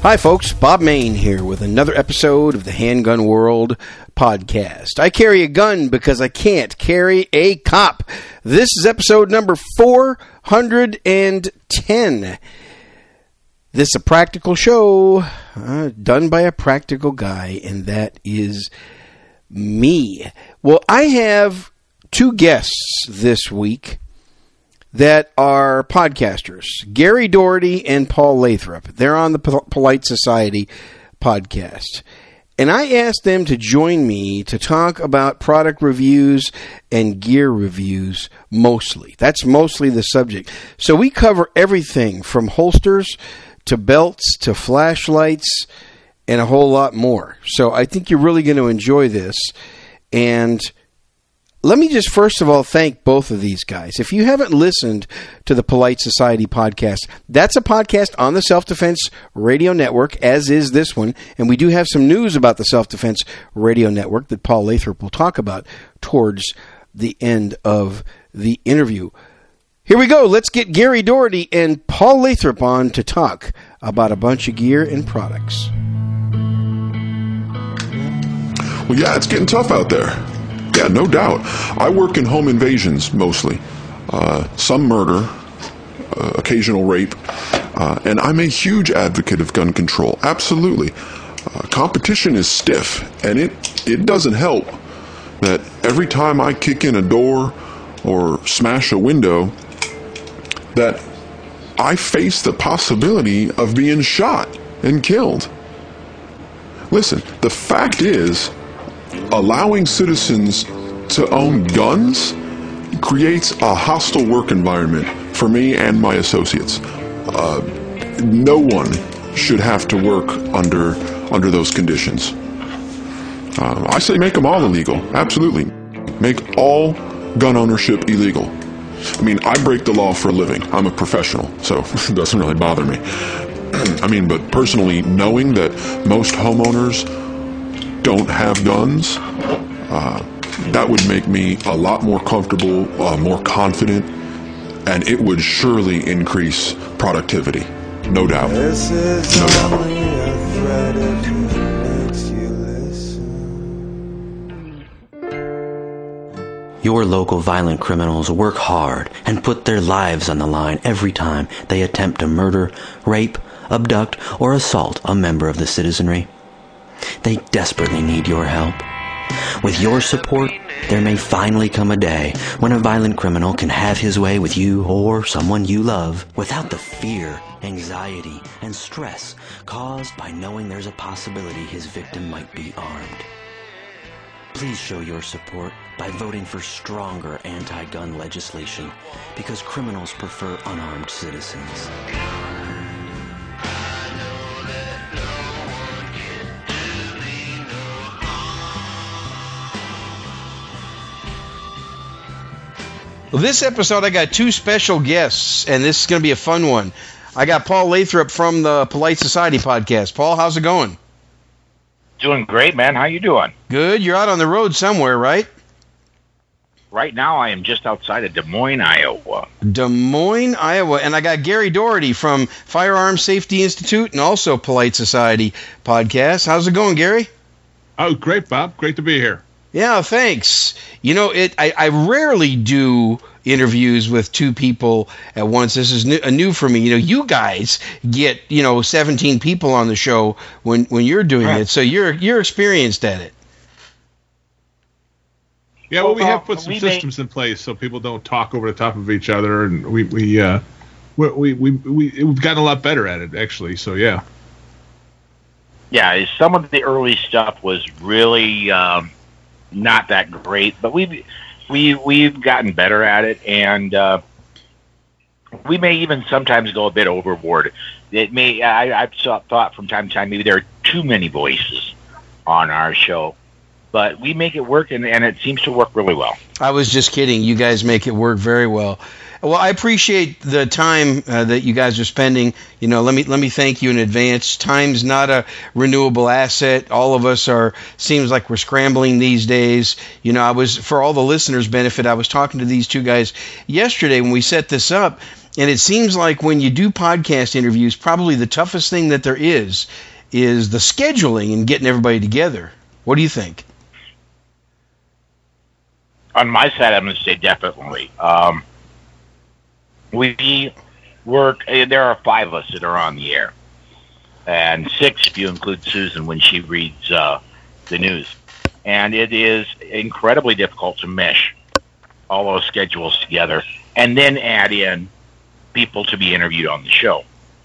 Hi folks, Bob Mayne here with another episode of the Handgun World podcast. I carry a gun because I can't carry a cop. This is episode number 410. This is a practical show done by a practical guy, and that is me. Well, I have two guests this week that are podcasters, Gary Doherty and Paul Lathrop. They're on the Polite Society podcast. And I asked them to join me to talk about product reviews and gear reviews mostly. That's mostly the subject. So we cover everything from holsters to belts to flashlights and a whole lot more. So I think you're really going to enjoy this. And let me just first of all thank both of these guys. If you haven't listened to the Polite Society podcast, that's a podcast on the Self-Defense Radio Network, as is this one. And we do have some news about the Self-Defense Radio Network that Paul Lathrop will talk about towards the end of the interview. Here we go. Let's get Gary Doherty and Paul Lathrop on to talk about a bunch of gear and products. Well, yeah, it's getting tough out there. Yeah, no doubt. I work in home invasions mostly. Some murder, occasional rape, and I'm a huge advocate of gun control. Absolutely. Competition is stiff, and it doesn't help that every time I kick in a door or smash a window, that I face the possibility of being shot and killed. Listen, the fact is, allowing citizens to own guns creates a hostile work environment for me and my associates. No one should have to work under those conditions. I say make them all illegal. Absolutely. Make all gun ownership illegal. I mean, I break the law for a living. I'm a professional, so it doesn't really bother me. I mean, but personally, knowing that most homeowners don't have guns, that would make me a lot more comfortable, more confident, and it would surely increase productivity. No doubt. This is no doubt. Only a threat if it makes you listen. Your local violent criminals work hard and put their lives on the line every time they attempt to murder, rape, abduct, or assault a member of the citizenry. They desperately need your help. With your support, there may finally come a day when a violent criminal can have his way with you or someone you love without the fear, anxiety, and stress caused by knowing there's a possibility his victim might be armed. Please show your support by voting for stronger anti-gun legislation because criminals prefer unarmed citizens. Well, this episode, I got two special guests, and this is going to be a fun one. I got Paul Lathrop from the Polite Society podcast. Paul, how's it going? Doing great, man. How you doing? Good. You're out on the road somewhere, right? Right now, I am just outside of Des Moines, Iowa. Des Moines, Iowa. And I got Gary Doherty from Firearms Safety Institute and also Polite Society podcast. How's it going, Gary? Oh, great, Bob. Great to be here. Yeah, thanks. You know, I rarely do interviews with two people at once. This is new for me. You know, you guys get, 17 people on the show when you're doing it, so you're experienced at it. Yeah, well, we have put some systems in place so people don't talk over the top of each other, and we've gotten a lot better at it, actually. So yeah. Yeah, some of the early stuff was really not that great, but we've gotten better at it, and we may even sometimes go a bit overboard. I've thought from time to time maybe there are too many voices on our show, but we make it work, and it seems to work really well. I was just kidding. You guys make it work very well. Well, I appreciate the time that you guys are spending. Let me thank you in advance. Time's not a renewable asset. All of us seems like we're scrambling these days. For all the listeners' benefit, I was talking to these two guys yesterday when we set this up, And it seems like when you do podcast interviews, probably the toughest thing that there is the scheduling and getting everybody together. What do you think? On my side, I'm going to say definitely. We work, there are 5 of us that are on the air, and 6 if you include Susan when she reads the news. And it is incredibly difficult to mesh all those schedules together and then add in people to be interviewed on the show.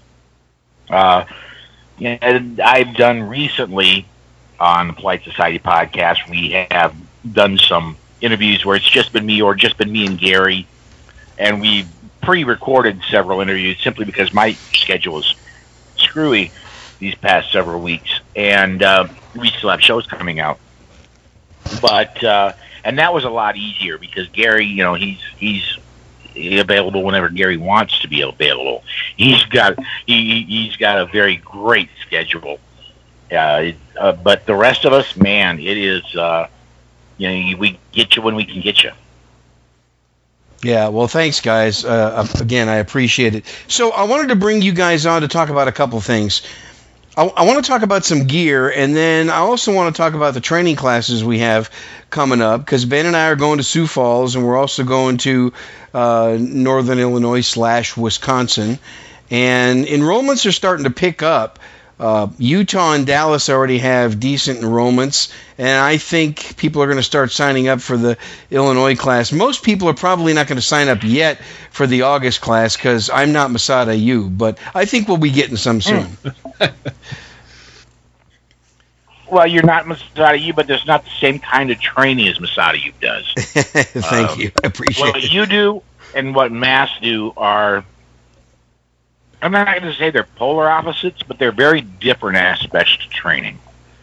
And I've done recently on the Polite Society podcast, we have done some interviews where it's just been me or just been me and Gary, and we've pre-recorded several interviews simply because my schedule is screwy these past several weeks, and we still have shows coming out. But and that was a lot easier because Gary, he's available whenever Gary wants to be available. He's got a very great schedule. But the rest of us, man, it is we get you when we can get you. Yeah, well, thanks, guys. Again, I appreciate it. So I wanted to bring you guys on to talk about a couple things. I want to talk about some gear, and then I also want to talk about the training classes we have coming up, because Ben and I are going to Sioux Falls, and we're also going to Northern Illinois / Wisconsin, and enrollments are starting to pick up. Utah and Dallas already have decent enrollments, and I think people are going to start signing up for the Illinois class. Most people are probably not going to sign up yet for the August class because I'm not Masada U, but I think we'll be getting some soon. Well, you're not Masada U, but there's not the same kind of training as Masada U does. Thank you. I appreciate it. What you do and what Mass do are, I'm not going to say they're polar opposites, but they're very different aspects to training.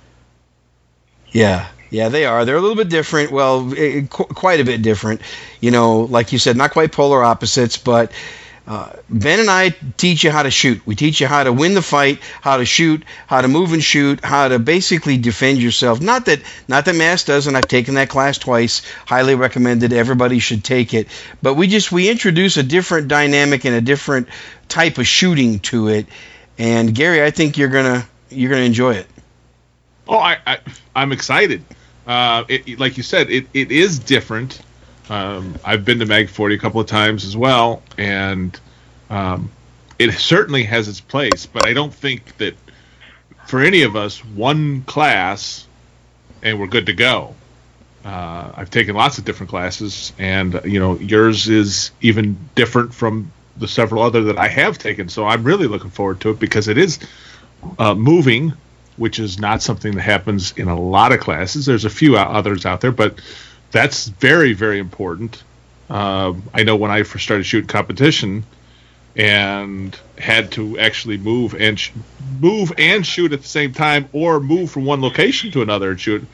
Yeah, they are. They're a little bit different. Well, quite a bit different. Like you said, not quite polar opposites, but Ben and I teach you how to shoot. We teach you how to win the fight, how to shoot, how to move and shoot, how to basically defend yourself. Not that Mass doesn't. I've taken that class twice. Highly recommended. Everybody should take it. But we introduce a different dynamic and a different type of shooting to it. And Gary, I think you're gonna enjoy it. Oh, I'm excited. Like you said, it is different. I've been to Mag 40 a couple of times as well, and it certainly has its place, but I don't think that for any of us, one class and we're good to go. I've taken lots of different classes, and yours is even different from the several other that I have taken, so I'm really looking forward to it because it is moving, which is not something that happens in a lot of classes. There's a few others out there, but that's very, very important. I know when I first started shooting competition and had to actually move and shoot at the same time, or move from one location to another and shoot,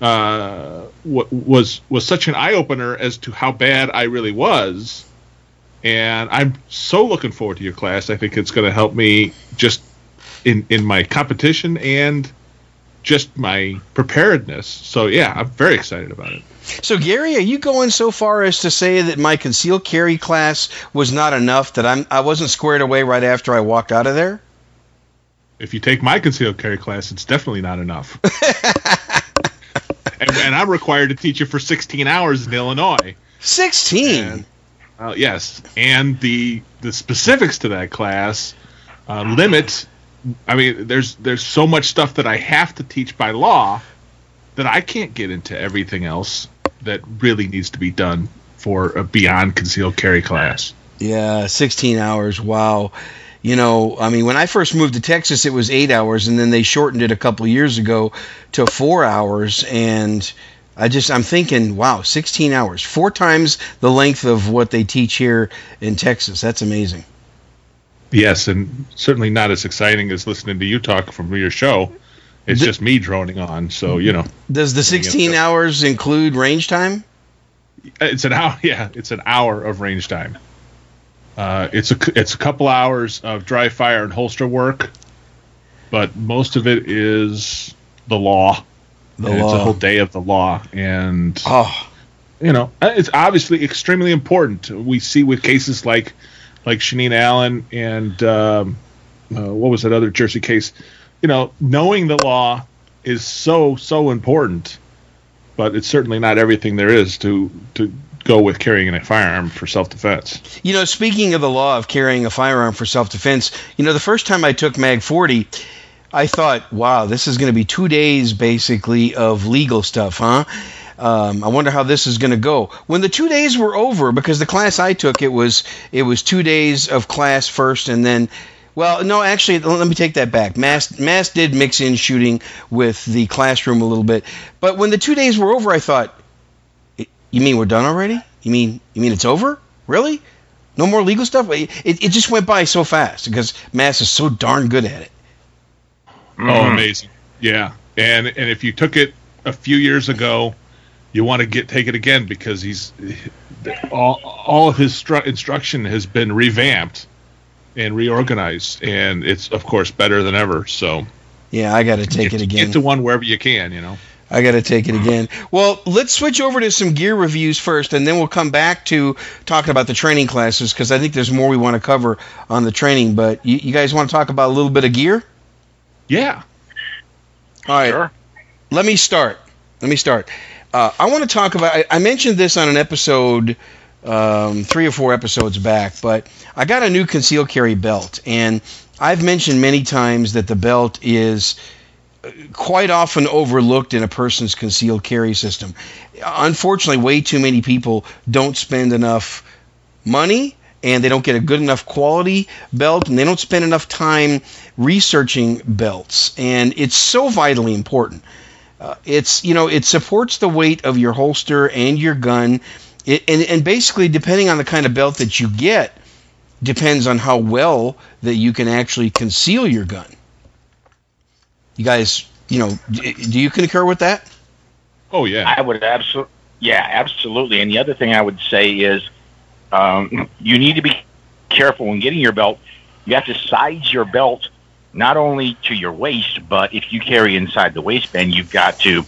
was such an eye opener as to how bad I really was. And I'm so looking forward to your class. I think it's going to help me just in my competition and just my preparedness. So yeah, I'm very excited about it. So Gary, are you going so far as to say that my concealed carry class was not enough, that I wasn't squared away right after I walked out of there? If you take my concealed carry class, it's definitely not enough. and I'm required to teach you for 16 hours in Illinois. 16? Yes, and the specifics to that class limit. I mean, there's so much stuff that I have to teach by law that I can't get into everything else that really needs to be done for a beyond concealed carry class. Yeah, 16 hours. Wow. I mean, when I first moved to Texas, it was 8 hours, and then they shortened it a couple of years ago to 4 hours, and I'm thinking, wow, 16 hours, 4 times the length of what they teach here in Texas. That's amazing. Yes, and certainly not as exciting as listening to you talk from your show. It's just me droning on, so, Does the 16 hours include range time? It's an hour, yeah. It's an hour of range time. It's a couple hours of dry fire and holster work, but most of it is the law. It's a whole day of the law, and it's obviously extremely important. We see with cases like like Shanine Allen and what was that other Jersey case? Knowing the law is so important, but it's certainly not everything there is to go with carrying a firearm for self-defense. Speaking of the law of carrying a firearm for self-defense, the first time I took Mag 40, I thought, wow, this is going to be 2 days basically of legal stuff, huh? I wonder how this is going to go. When the 2 days were over, because the class I took, it was 2 days of class first, and then, well, no, actually, let me take that back. Mass did mix in shooting with the classroom a little bit, but when the 2 days were over, I thought, you mean we're done already? You mean it's over? Really? No more legal stuff? It just went by so fast because Mass is so darn good at it. Oh, amazing! Yeah, and if you took it a few years ago, you want to take it again because all of his instruction has been revamped and reorganized, and it's of course better than ever. So yeah, I got to take it again. Get to one wherever you can, I got to take it again. Well, let's switch over to some gear reviews first, and then we'll come back to talking about the training classes because I think there's more we want to cover on the training. But you guys want to talk about a little bit of gear? Yeah. All right. Sure. Let me start. I want to talk about. I mentioned this on an episode 3 or 4 episodes back, but I got a new concealed carry belt, and I've mentioned many times that the belt is quite often overlooked in a person's concealed carry system. Unfortunately, way too many people don't spend enough money, and they don't get a good enough quality belt, and they don't spend enough time researching belts, and it's so vitally important. It supports the weight of your holster and your gun, and basically, depending on the kind of belt that you get, depends on how well that you can actually conceal your gun. You guys, do you concur with that? Oh, yeah. I would absolutely. And the other thing I would say is you need to be careful when getting your belt. You have to size your belt not only to your waist, but if you carry inside the waistband, you've got to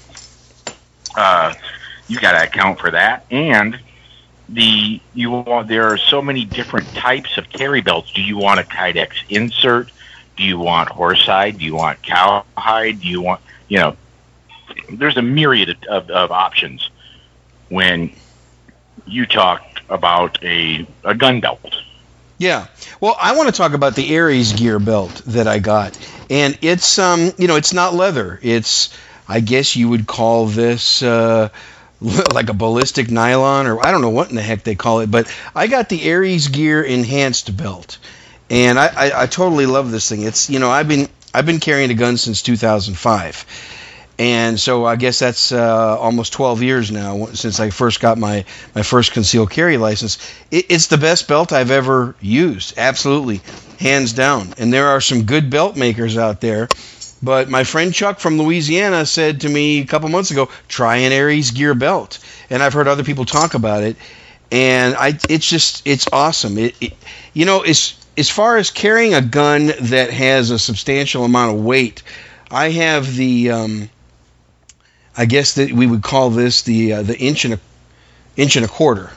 account for that. And there are so many different types of carry belts. Do you want a Kydex insert? Do you want horsehide? Do you want cowhide? Do you want, there's a myriad of options when you talk about a gun belt. Yeah. Well, I want to talk about the Aries gear belt that I got. And it's, it's not leather. It's, I guess you would call this like a ballistic nylon, or I don't know what in the heck they call it. But I got the Aries Gear Enhanced belt. And I totally love this thing. It's, I've been carrying a gun since 2005. And so I guess that's almost 12 years now since I first got my first concealed carry license. It's the best belt I've ever used, absolutely, hands down. And there are some good belt makers out there. But my friend Chuck from Louisiana said to me a couple months ago, try an Aries Gear belt. And I've heard other people talk about it. And it's awesome. As far as carrying a gun that has a substantial amount of weight, I have the... I guess that we would call this the inch and a quarter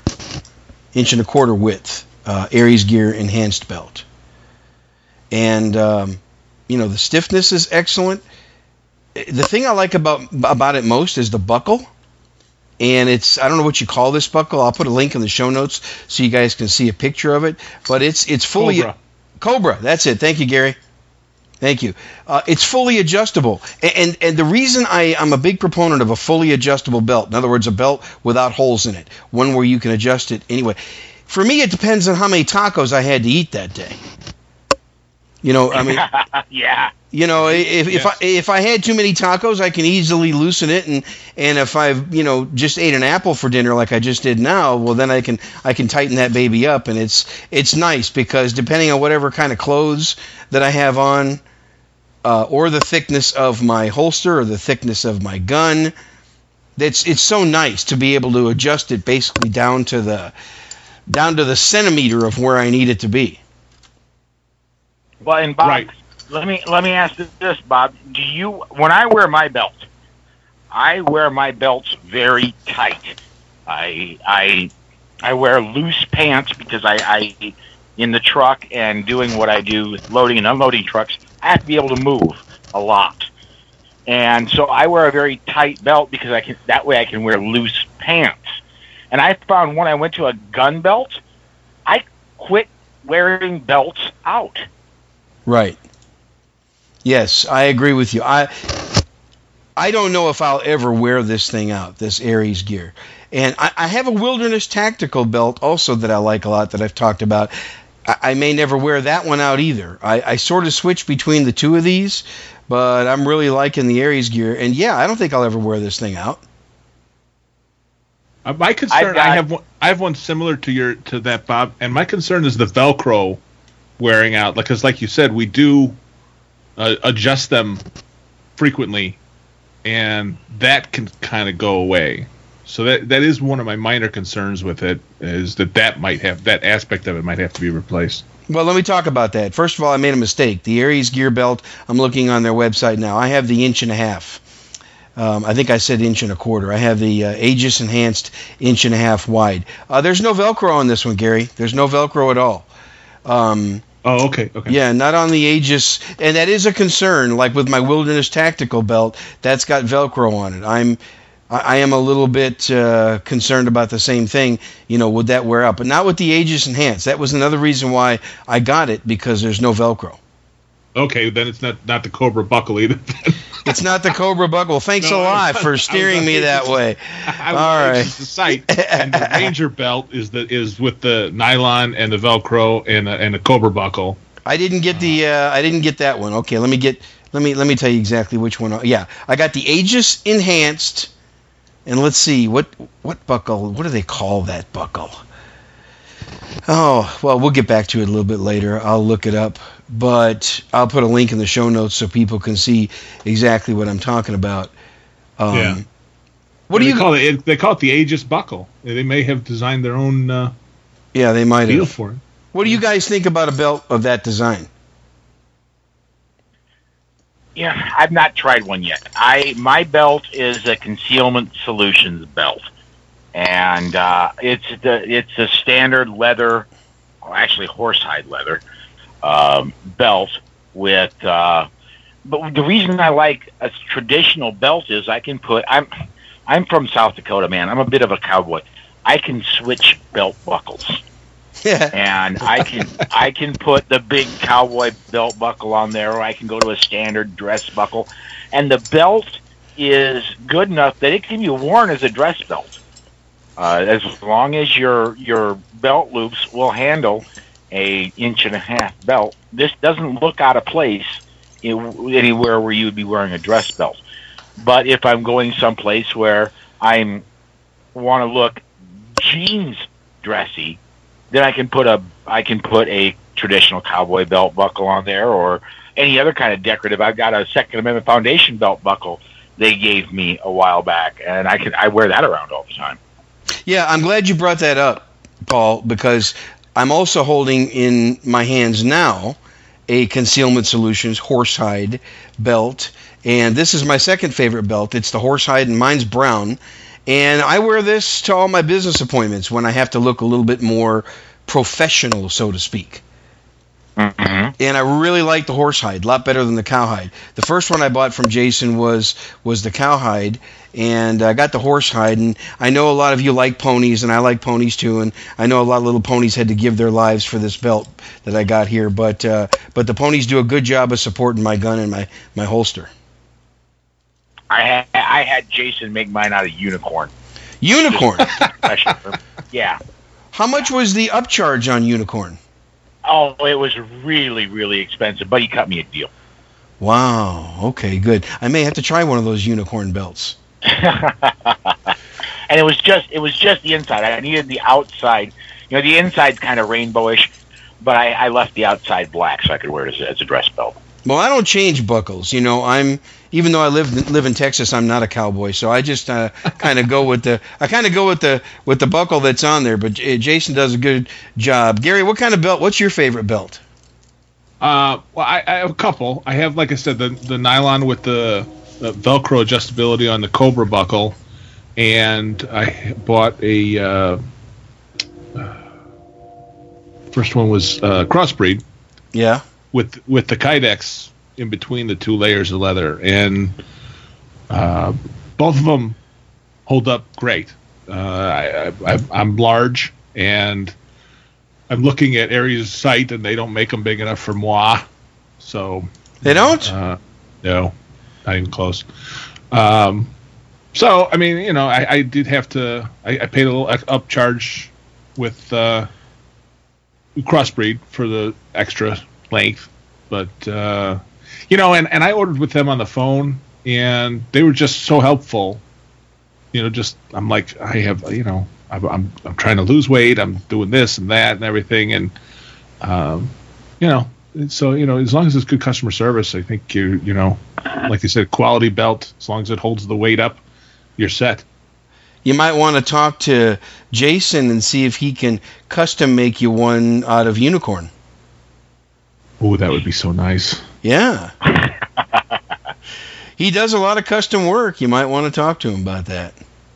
width Aries Gear Enhanced belt, and the stiffness is excellent. The thing I like about it most is the buckle, and I don't know what you call this buckle. I'll put a link in the show notes so you guys can see a picture of it. But it's fully Cobra. That's it. Thank you, Gary. Thank you. It's fully adjustable. And the reason I'm a big proponent of a fully adjustable belt, in other words, a belt without holes in it, one where you can adjust it anyway. For me, it depends on how many tacos I had to eat that day. Yeah. If I had too many tacos, I can easily loosen it, and if I've just ate an apple for dinner like I just did now, well then I can tighten that baby up, and it's nice because depending on whatever kind of clothes that I have on, or the thickness of my holster or the thickness of my gun, it's so nice to be able to adjust it basically down to the centimeter of where I need it to be. Well, and Bob, right. let me ask this, Bob. When I wear my belt, I wear my belts very tight. I wear loose pants because in the truck and doing what I do with loading and unloading trucks, I have to be able to move a lot. And so I wear a very tight belt because that way I can wear loose pants. And I found when I went to a gun belt, I quit wearing belts out. Right. Yes, I agree with you. I don't know if I'll ever wear this thing out, this Aries gear. And I have a Wilderness Tactical belt also that I like a lot that I've talked about. I may never wear that one out either. I sort of switch between the two of these, but I'm really liking the Aries gear. And yeah, I don't think I'll ever wear this thing out. My concern, I have one similar to that, Bob, and my concern is the Velcro wearing out. Because, like you said, we do adjust them frequently, and that can kind of go away. So that is one of my minor concerns with it, is that aspect of it might have to be replaced. Well, let me talk about that. First of all, I made a mistake. The Aries gear belt, I'm looking on their website now. I have the 1.5 inch. I think I said 1.25 inch. I have the Aegis Enhanced 1.5 inch wide. There's no Velcro on this one, Gary. There's no Velcro at all. Okay. Yeah, not on the Aegis, and that is a concern. Like with my Wilderness Tactical belt, that's got Velcro on it. I am a little bit concerned about the same thing. Would that wear out? But not with the Aegis Enhanced. That was another reason why I got it, because there's no Velcro. Okay, then it's not the Cobra buckle either. It's not the Cobra buckle. Thanks a lot for steering me that way. All right. The site, and the Ranger belt is with the nylon and the Velcro and the Cobra buckle. I didn't get that one. Okay, let me tell you exactly which one. Yeah, I got the Aegis Enhanced, and let's see what buckle. What do they call that buckle? Oh, well, we'll get back to it a little bit later. I'll look it up. But I'll put a link in the show notes so people can see exactly what I'm talking about. Yeah. What do you call it? They call it the Aegis buckle. They may have designed their own. Yeah, they might feel have. For it. What do you guys think about a belt of that design? Yeah, I've not tried one yet. My belt is a Concealment Solutions belt, and it's a standard leather, actually horsehide leather. Belt with but the reason I like a traditional belt is I can put I'm from South Dakota, man. I'm a bit of a cowboy. I can switch belt buckles. And I can put the big cowboy belt buckle on there, or I can go to a standard dress buckle. And the belt is good enough that it can be worn as a dress belt. As long as your belt loops will handle a 1.5 inch belt, this doesn't look out of place anywhere where you would be wearing a dress belt. But if I'm going someplace where I want to look jeans dressy, then I can put a traditional cowboy belt buckle on there, or any other kind of decorative. I've got a Second Amendment Foundation belt buckle they gave me a while back, and I wear that around all the time. Yeah, I'm glad you brought that up, Paul, because I'm also holding in my hands now a Concealment Solutions horsehide belt, and this is my second favorite belt. It's the horsehide, and mine's brown, and I wear this to all my business appointments when I have to look a little bit more professional, so to speak. Mm-hmm. And I really like the horsehide, a lot better than the cowhide. The first one I bought from Jason was the cowhide, and I got the horsehide. And I know a lot of you like ponies, and I like ponies too. And I know a lot of little ponies had to give their lives for this belt that I got here. But the ponies do a good job of supporting my gun and my holster. I had Jason make mine out of unicorn. Unicorn? Yeah. How much was the upcharge on unicorn? Oh, it was really, really expensive, but he cut me a deal. Wow. Okay, good. I may have to try one of those unicorn belts. And it was just the inside. I needed the outside. The inside's kind of rainbowish, but I left the outside black so I could wear it as a dress belt. Well, I don't change buckles. Even though I live in Texas, I'm not a cowboy, so I just kind of go with the buckle that's on there. But Jason does a good job. Gary, what kind of belt? What's your favorite belt? Well, I have a couple. I have, like I said, the nylon with the Velcro adjustability on the Cobra buckle, and I bought a First one was Crossbreed Yeah. with the Kydex in between the two layers of leather, and both of them hold up great. I'm large, and I'm looking at Aries' site, and they don't make them big enough for moi. So They don't? no, not even close. So I mean, you know, I did have to. I paid a little upcharge with Crossbreed for the extra length, but you know, and I ordered with them on the phone, and they were just so helpful. You know, just I'm like, I have, you know, I'm trying to lose weight. I'm doing this and that and everything, and you know, so you know, as long as it's good customer service, I think you know, like you said, quality belt. As long as it holds the weight up, you're set. You might want to talk to Jason and see if he can custom make you one out of unicorn. Oh, that would be so nice. Yeah. He does a lot of custom work. You might want to talk to him about that.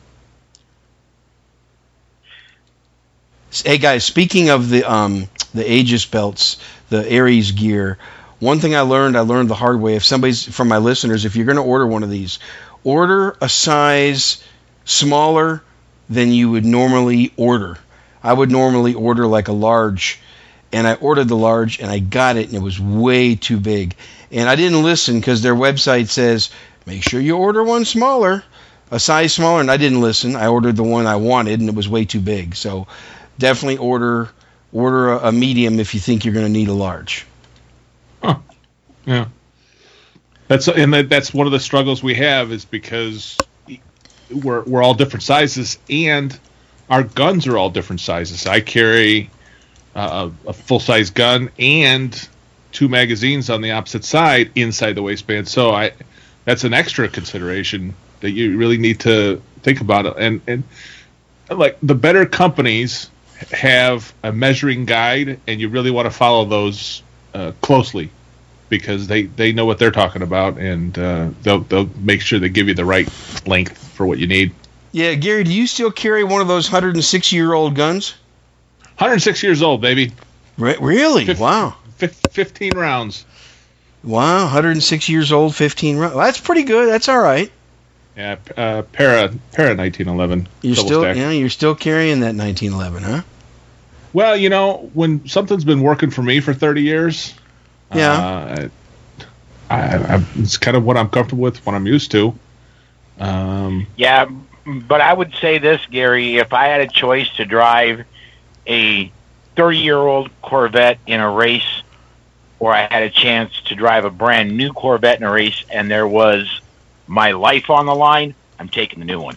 Hey guys, speaking of the Aegis belts, the Aries gear, one thing I learned the hard way. If somebody's from my listeners, if you're going to order one of these, order a size smaller than you would normally order. I would normally order like a large, and I ordered the large, and I got it, and it was way too big. And I didn't listen because their website says, make sure you order one smaller, a size smaller, and I didn't listen. I ordered the one I wanted, and it was way too big. So definitely order a medium if you think you're going to need a large. Huh. Yeah. That's one of the struggles we have, is because we're all different sizes, and our guns are all different sizes. I carry a full-size gun and 2 magazines on the opposite side inside the waistband, so that's an extra consideration that you really need to think about it. And like, the better companies have a measuring guide, and you really want to follow those closely, because they know what they're talking about, and they'll make sure they give you the right length for what you need. Yeah, Gary, do you still carry one of those 106-year-old guns? 106 years old, baby. Really? Wow. 15 rounds. Wow, 106 years old, 15 rounds. Well, that's pretty good. That's all right. Yeah, Para 1911. You're still carrying that 1911, huh? Well, you know, when something's been working for me for 30 years, yeah, it's kind of what I'm comfortable with, what I'm used to. Yeah, but I would say this, Gary, if I had a choice to drive a 30-year-old Corvette in a race, or I had a chance to drive a brand new Corvette in a race, and there was my life on the line, I'm taking the new one.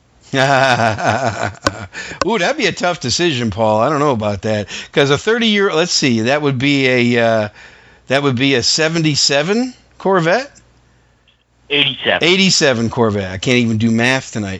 Ooh, that'd be a tough decision, Paul. I don't know about that, because a 30-year, let's see, that would be a 77 Corvette. 87 Corvette. I can't even do math tonight.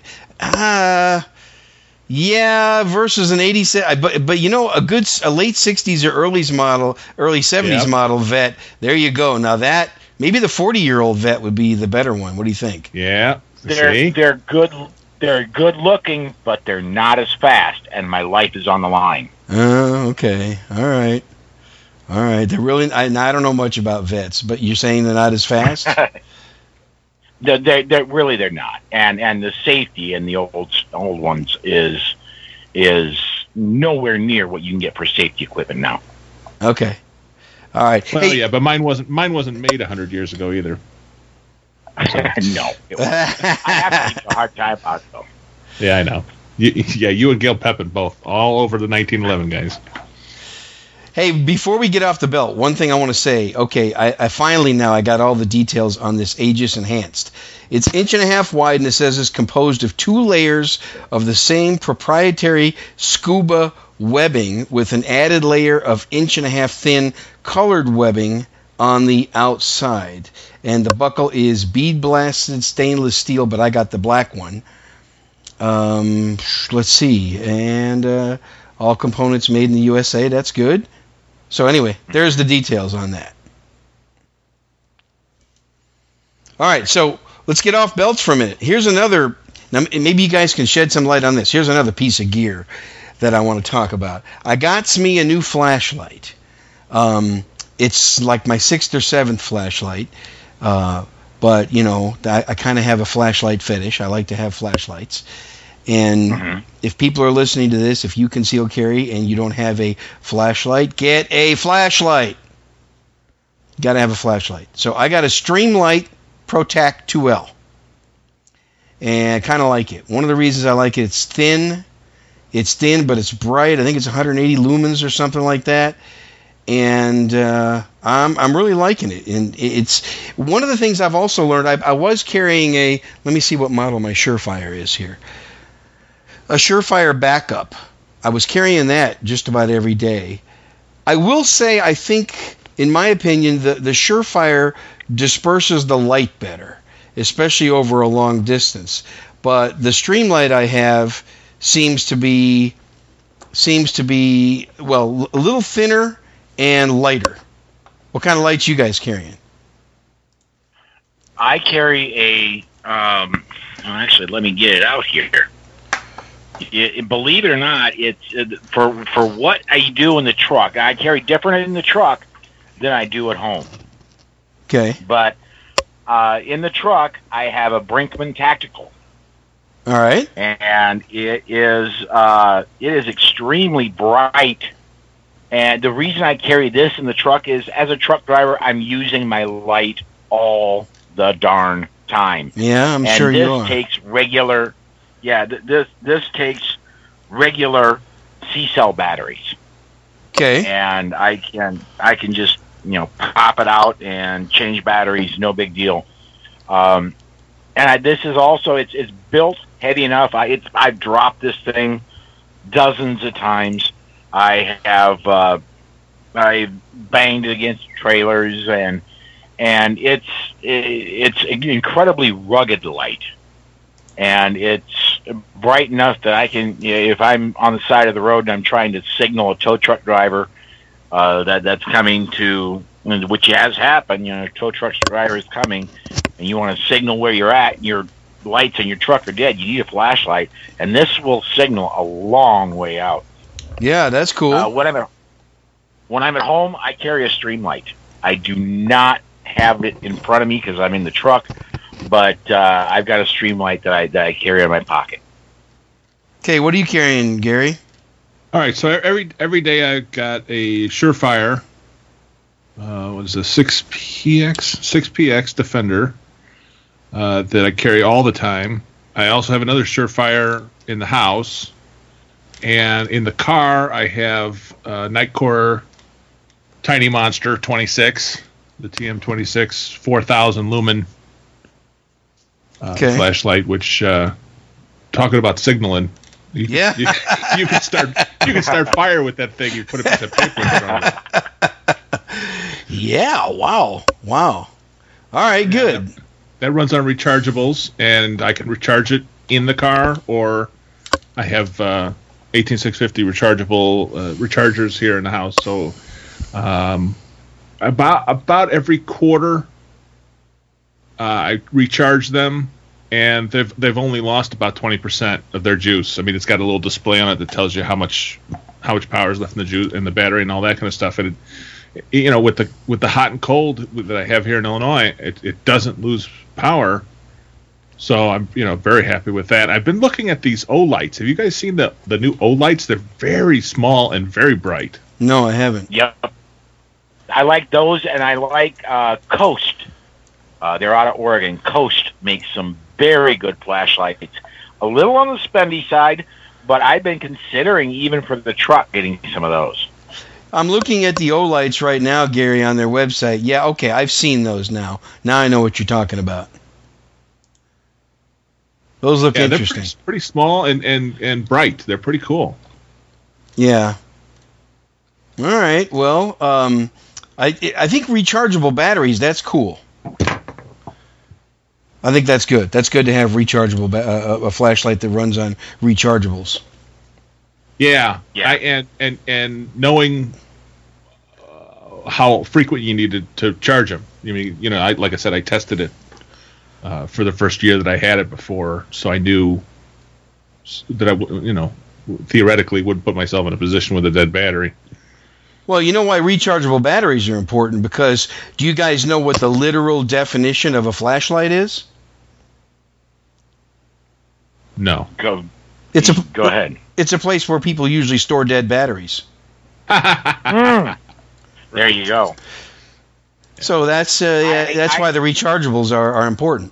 Yeah, versus an 87. But you know, a late 60s or early 70s model Vet. There you go. Now that maybe the 40-year-old Vet would be the better one. What do you think? Yeah, they're good. They're good looking, but they're not as fast, and my life is on the line. Oh, okay. All right. They're really. I don't know much about Vets, but you're saying they're not as fast. They're really not, and the safety in the old ones is nowhere near what you can get for safety equipment now. Okay, all right. Well, yeah, but mine wasn't made 100 years ago either. So. No, it wasn't. I have to give a hard time about it, though. Yeah, I know. You and Gail Pepin both all over the 1911 guys. Hey, before we get off the belt, one thing I want to say. Okay, I finally now I got all the details on this Aegis Enhanced. It's 1.5 inches wide, and it says it's composed of 2 layers of the same proprietary scuba webbing with an added layer of 1.5 inches thin colored webbing on the outside. And the buckle is bead blasted stainless steel, but I got the black one. Let's see, and all components made in the USA. That's good. So anyway, there's the details on that. All right, so let's get off belts for a minute. Here's another. Now, maybe you guys can shed some light on this. Here's another piece of gear. that I want to talk about. I got me a new flashlight. It's like my 6th or 7th flashlight. But, you know, I kind of have a flashlight fetish. I like to have flashlights. And if people are listening to this, if you conceal carry and you don't have a flashlight, get a flashlight. You got to have a flashlight. So I got a Streamlight ProTac 2L. And I kind of like it. One of the reasons I like it, it's thin. It's thin, but it's bright. I think it's 180 lumens or something like that. And I'm really liking it. And it's one of the things I've also learned. I was carrying a, let me see what model my Surefire is here. A Surefire Backup. I was carrying that just about every day. I will say, I think, in my opinion, the Surefire disperses the light better, especially over a long distance. But the Streamlight I have seems to be, well, a little thinner and lighter. What kind of lights you guys carrying? I carry actually, let me get it out here. Believe it or not, it's for what I do in the truck. I carry different in the truck than I do at home. Okay. But in the truck, I have a Brinkman Tactical. All right. And it is extremely bright. And the reason I carry this in the truck is, as a truck driver, I'm using my light all the darn time. Yeah, I'm sure you are. And this takes regular, this takes regular C-cell batteries. Okay. And I can just, pop it out and change batteries, no big deal. This is also, it's built heavy enough. I've dropped this thing dozens of times. I have banged it against trailers, and it's incredibly rugged light, and it's bright enough that I can, if I'm on the side of the road and I'm trying to signal a tow truck driver that's coming to, which has happened, a tow truck driver is coming, and you want to signal where you're at, and your lights in your truck are dead. You need a flashlight, and this will signal a long way out. Yeah, that's cool. When I'm at home, I carry a Streamlight. I do not have it in front of me because I'm in the truck, but I've got a Streamlight that I carry in my pocket. Okay, what are you carrying, Gary? All right, so every day I've got a Surefire. What is a 6PX Defender that I carry all the time. I also have another Surefire in the house. And in the car, I have Nitecore Tiny Monster 26, the TM26 4,000 lumen flashlight. Which, talking about signaling, you can start fire with that thing. You put a piece of paper in front of it. Yeah! Wow! All right, good. That runs on rechargeables, and I can recharge it in the car, or I have 18650 rechargeable rechargers here in the house. So about every quarter I recharge them, and they've only lost about 20% of their juice. I mean, it's got a little display on it that tells you how much power is left in the juice, in the battery, and all that kind of stuff. And with the hot and cold that I have here in Illinois, it doesn't lose power. So I'm, very happy with that. I've been looking at these O-lights. Have you guys seen the new O-lights? They're very small and very bright. No, I haven't. Yep. I like those, and I like Coast. They're out of Oregon. Coast makes some very good flashlights. A little on the spendy side, but I've been considering, even for the truck, getting some of those. I'm looking at the O-lights right now, Gary, on their website. Yeah, okay, I've seen those now. Now I know what you're talking about. Those look interesting. They're pretty small and bright. They're pretty cool. Yeah. All right. Well, I think rechargeable batteries, that's cool. I think that's good. That's good to have rechargeable a flashlight that runs on rechargeables. Yeah. And knowing how frequent you needed to charge them. I mean, like I said, I tested it for the first year that I had it before, so I knew that theoretically would put myself in a position with a dead battery. Well, you know why rechargeable batteries are important? Because do you guys know what the literal definition of a flashlight is? No. Go Go ahead. It's a place where people usually store dead batteries. There you go. So that's why the rechargeables are important.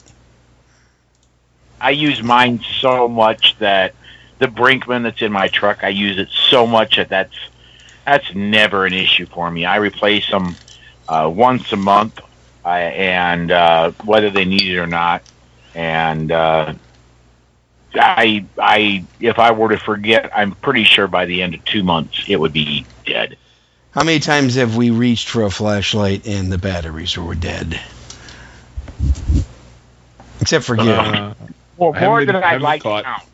I use mine so much that the Brinkman that's in my truck, I use it so much that's never an issue for me. I replace them once a month, and whether they need it or not. And if I were to forget, I'm pretty sure by the end of 2 months it would be dead. How many times have we reached for a flashlight and the batteries were dead? Except for Gary. More than I'd like to count.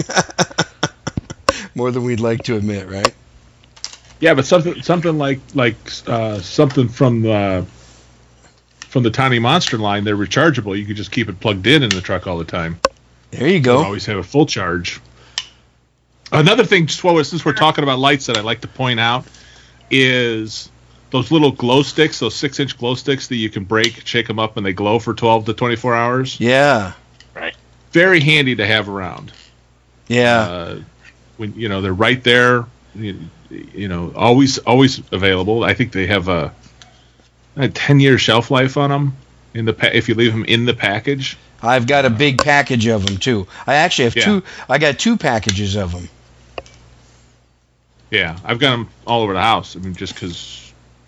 More than we'd like to admit, right? Yeah, but something like something from the Tiny Monster line, they're rechargeable. You could just keep it plugged in the truck all the time. There you go. You always have a full charge. Another thing, since we're talking about lights, that I like to point out is those little glow sticks, those 6-inch glow sticks that you can break, shake them up, and they glow for 12 to 24 hours. Yeah. Right. Very handy to have around. Yeah. When they're right there, always available. I think they have a 10-year shelf life on them if you leave them in the package. I've got a big package of them too. I actually have two. I got 2 packages of them. Yeah, I've got them all over the house. I mean, just because,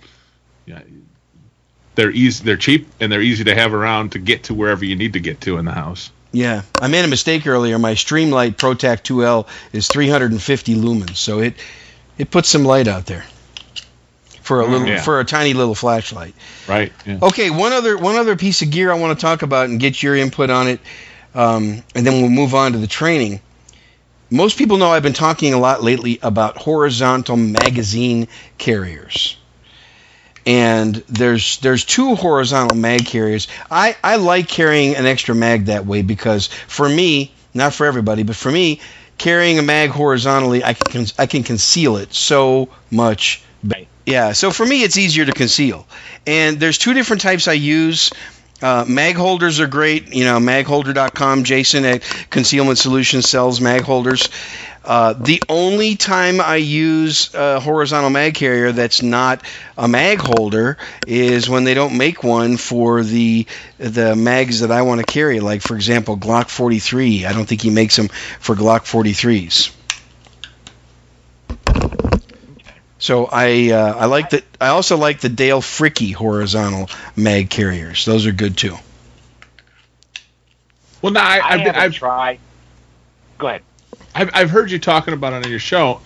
they're easy, they're cheap, and they're easy to have around to get to wherever you need to get to in the house. Yeah, I made a mistake earlier. My Streamlight ProTac 2L is 350 lumens, so it puts some light out there for a tiny little flashlight. Right. Yeah. Okay, one other piece of gear I want to talk about and get your input on it, and then we'll move on to the training. Most people know I've been talking a lot lately about horizontal magazine carriers. And there's 2 horizontal mag carriers. I like carrying an extra mag that way because for me, not for everybody, but for me, carrying a mag horizontally, I can conceal it so much better. Yeah, so for me, it's easier to conceal. And there's 2 different types I use. Mag holders are great. Magholder.com. Jason at Concealment Solutions sells mag holders. The only time I use a horizontal mag carrier that's not a mag holder is when they don't make one for the mags that I want to carry. Like, for example, Glock 43. I don't think he makes them for Glock 43s. So I like that. I also like the Dale Fricke horizontal mag carriers. Those are good too. Well, now I've tried. Go ahead. I've heard you talking about it on your show.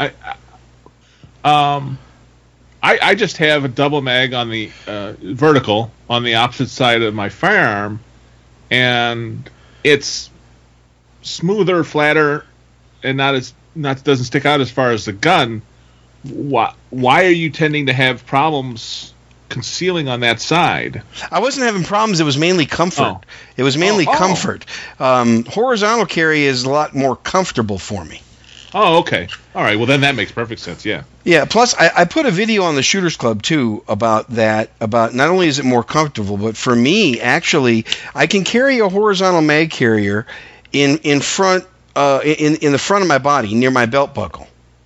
I just have a double mag on the vertical on the opposite side of my firearm, and it's smoother, flatter, and doesn't stick out as far as the gun. Why are you tending to have problems concealing on that side? I wasn't having problems. It was mainly comfort. Oh. It was mainly comfort. Horizontal carry is a lot more comfortable for me. Oh, okay. All right. Well, then that makes perfect sense. Yeah. Yeah. Plus, I put a video on the Shooters Club too about that. About not only is it more comfortable, but for me, actually, I can carry a horizontal mag carrier in front in the front of my body near my belt buckle.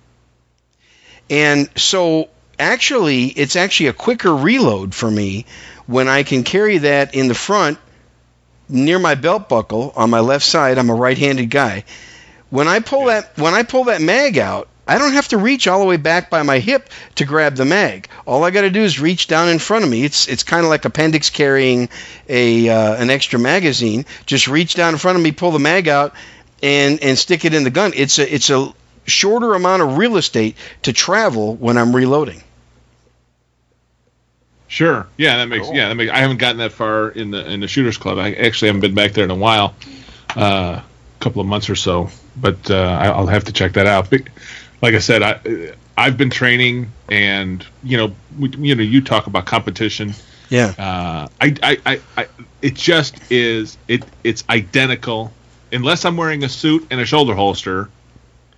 And so, actually, it's actually a quicker reload for me when I can carry that in the front near my belt buckle on my left side. I'm a right-handed guy. When I pull that mag out, I don't have to reach all the way back by my hip to grab the mag. All I got to do is reach down in front of me. It's kind of like appendix carrying an extra magazine. Just reach down in front of me, pull the mag out, and stick it in the gun. It's a shorter amount of real estate to travel when I'm reloading. Sure. Yeah, that makes. Cool. Yeah, that makes. I haven't gotten that far in the Shooters Club. I actually haven't been back there in a while, a couple of months or so. But I'll have to check that out. But like I said, I've been training, and you talk about competition. Yeah. It just is. It's identical unless I'm wearing a suit and a shoulder holster.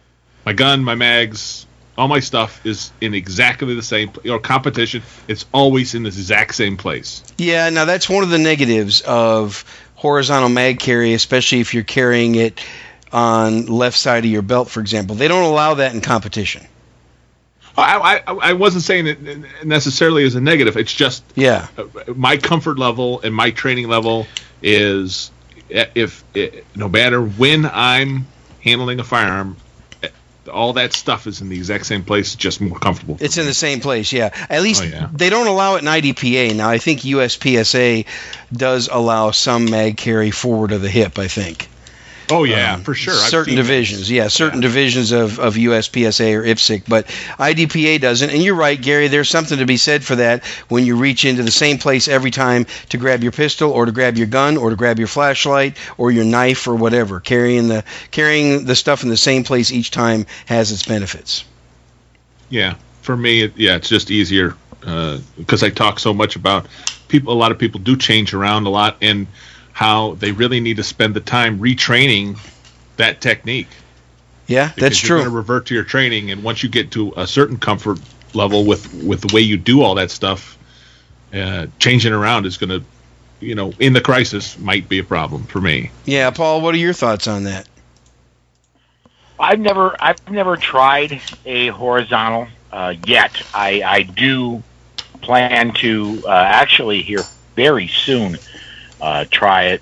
My gun, my mags, all my stuff is in exactly the same competition. It's always in the exact same place. Yeah, now that's one of the negatives of horizontal mag carry, especially if you're carrying it on left side of your belt, for example. They don't allow that in competition. I wasn't saying it necessarily as a negative. It's just my comfort level and my training level is no matter when I'm handling a firearm, all that stuff is in the exact same place, just more comfortable. It's in the same place, yeah. At least they don't allow it in IDPA. Now, I think USPSA does allow some mag carry forward of the hip, I think. Oh, yeah, for sure. Certain divisions, divisions of USPSA or IPSC, but IDPA doesn't. And you're right, Gary, there's something to be said for that when you reach into the same place every time to grab your pistol or to grab your gun or to grab your flashlight or your knife or whatever. Carrying the stuff in the same place each time has its benefits. Yeah, for me, it's just easier because I talk so much about people. A lot of people do change around a lot, and how they really need to spend the time retraining that technique. Yeah, that's true. You're going to revert to your training, and once you get to a certain comfort level with the way you do all that stuff, changing around is going to, in the crisis, might be a problem for me. Yeah, Paul, what are your thoughts on that? I've never tried a horizontal yet. I do plan to actually here very soon try it.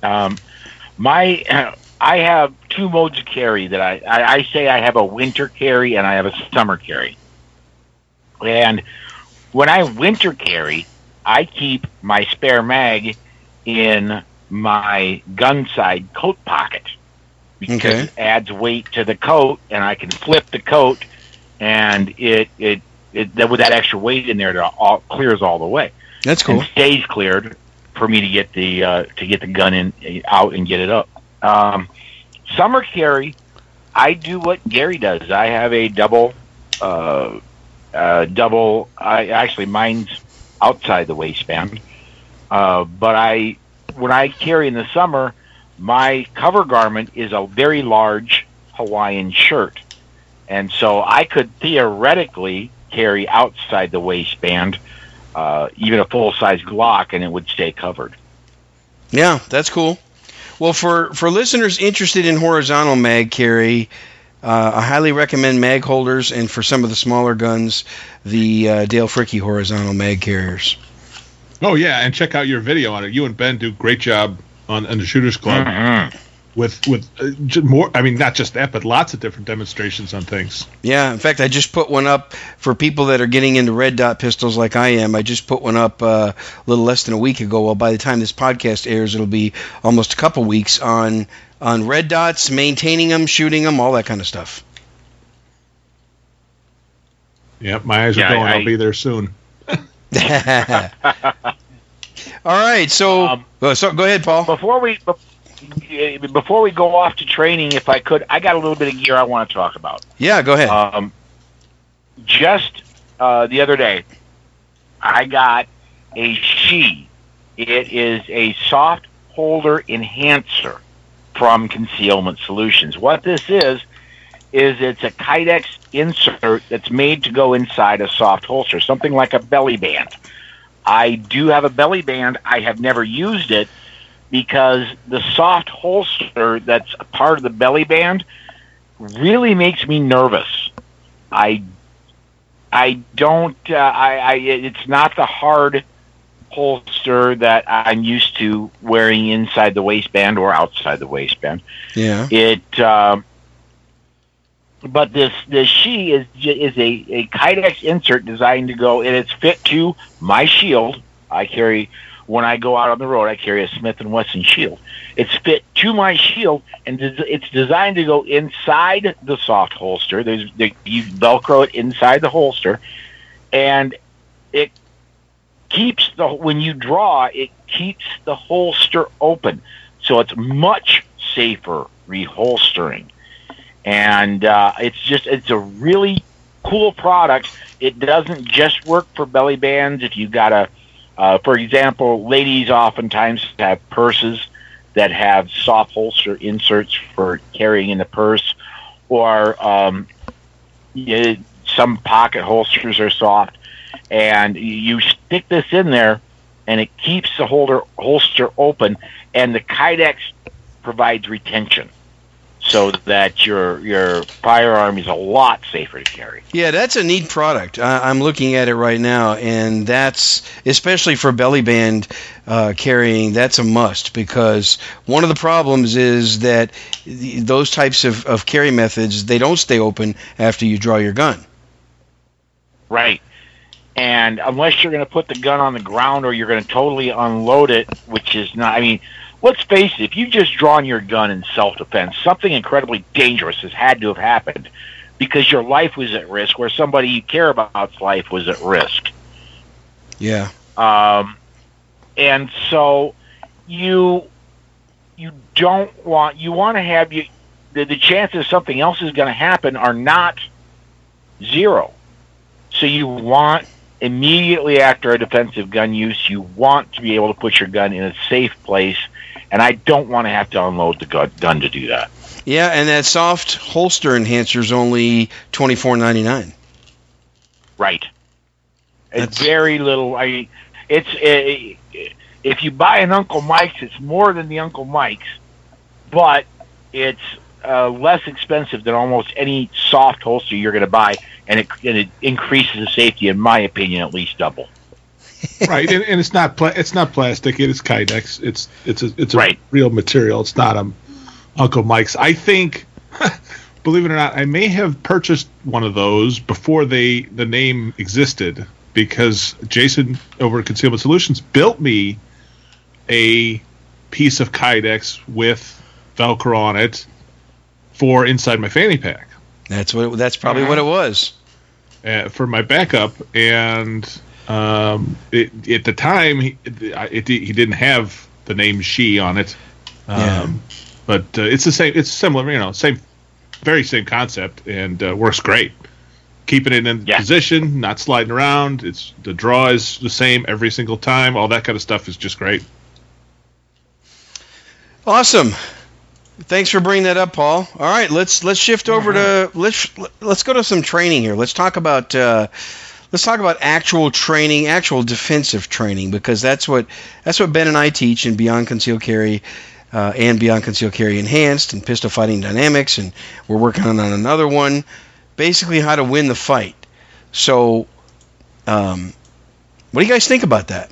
I have two modes of carry that I say I have a winter carry and I have a summer carry. And when I winter carry, I keep my spare mag in my gun side coat pocket because it adds weight to the coat, and I can flip the coat, and it with that extra weight in there, it clears all the way. That's cool. And stays cleared for me to get the gun out and get it up. Summer carry, I do what Gary does. I have a double. Actually, mine's outside the waistband. But when I carry in the summer, my cover garment is a very large Hawaiian shirt, and so I could theoretically carry outside the waistband. Even a full-size Glock, and it would stay covered. Yeah, that's cool. Well, for listeners interested in horizontal mag carry, I highly recommend mag holders, and for some of the smaller guns, the Dale Fricke horizontal mag carriers. Oh, yeah, and check out your video on it. You and Ben do a great job on the Shooters Club. Mm-hmm. With more, I mean, not just that, but lots of different demonstrations on things. Yeah, in fact, I just put one up for people that are getting into red dot pistols like I am. I just put one up a little less than a week ago. Well, by the time this podcast airs, it'll be almost a couple weeks on red dots, maintaining them, shooting them, all that kind of stuff. Yep, my eyes are going. I'll be there soon. All right, so go ahead, Paul. Before we go off to training, if I could, I got a little bit of gear I want to talk about. Yeah, go ahead. Just the other day, I got a SHE. It is a soft holder enhancer from Concealment Solutions. What this is it's a Kydex insert that's made to go inside a soft holster, something like a belly band. I do have a belly band. I have never used it, because the soft holster that's a part of the belly band really makes me nervous. It's not the hard holster that I'm used to wearing inside the waistband or outside the waistband. Yeah. But this SHE is a Kydex insert designed to go, and it's fit to my shield. When I go out on the road, I carry a Smith & Wesson shield. It's fit to my shield, and it's designed to go inside the soft holster. You Velcro it inside the holster, and it keeps when you draw, it keeps the holster open, so it's much safer reholstering. And it's a really cool product. It doesn't just work for belly bands. If you've got for example, ladies oftentimes have purses that have soft holster inserts for carrying in the purse, or some pocket holsters are soft, and you stick this in there, and it keeps the holster open, and the Kydex provides retention, so that your firearm is a lot safer to carry. Yeah, that's a neat product. I'm looking at it right now, and that's, especially for belly band carrying, that's a must, because one of the problems is that those types of carry methods, they don't stay open after you draw your gun. Right. And unless you're going to put the gun on the ground or you're going to totally unload it, which is not, I mean, let's face it, if you've just drawn your gun in self-defense, something incredibly dangerous has had to have happened because your life was at risk, or somebody you care about's life was at risk. Yeah. And so you want to have the chances something else is going to happen are not zero. So you want, immediately after a defensive gun use, you want to be able to put your gun in a safe place, and I don't want to have to unload the gun to do that. Yeah, and that soft holster enhancer is only $24.99. Right. It's very little. I mean, if you buy an Uncle Mike's, it's more than the Uncle Mike's, but it's less expensive than almost any soft holster you're going to buy, and it increases the safety, in my opinion, at least double. Right, and it's not plastic. It is Kydex. It's a right. real material. It's not Uncle Mike's. I think, believe it or not, I may have purchased one of those before the name existed, because Jason over at Concealment Solutions built me a piece of Kydex with Velcro on it for inside my fanny pack. That's probably what it was. For my backup, and at the time he didn't have the name She on it. But it's the same. It's similar, very same concept, and works great. Keeping it in position, not sliding around. The draw is the same every single time. All that kind of stuff is just great. Awesome. Thanks for bringing that up, Paul. All right, let's shift over to let's go to some training here. Let's talk about actual training, actual defensive training, because that's what Ben and I teach in Beyond Concealed Carry and Beyond Concealed Carry Enhanced and Pistol Fighting Dynamics, and we're working on another one. Basically, how to win the fight. So, what do you guys think about that?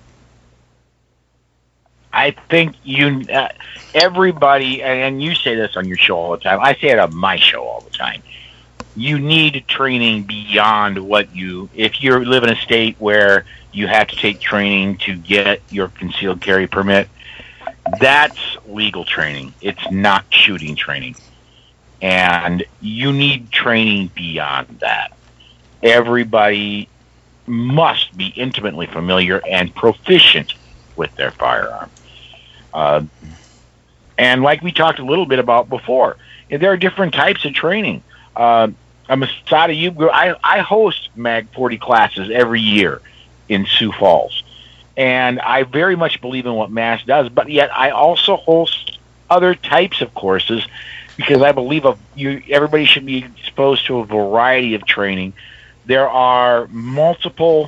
I think everybody, and you say this on your show all the time, I say it on my show all the time, you need training beyond if you live in a state where you have to take training to get your concealed carry permit, that's legal training. It's not shooting training. And you need training beyond that. Everybody must be intimately familiar and proficient with their firearm. And like we talked a little bit about before, there are different types of training. I'm a SATA I host Mag 40 classes every year in Sioux Falls. And I very much believe in what MASS does, but yet I also host other types of courses because I believe everybody should be exposed to a variety of training. There are multiple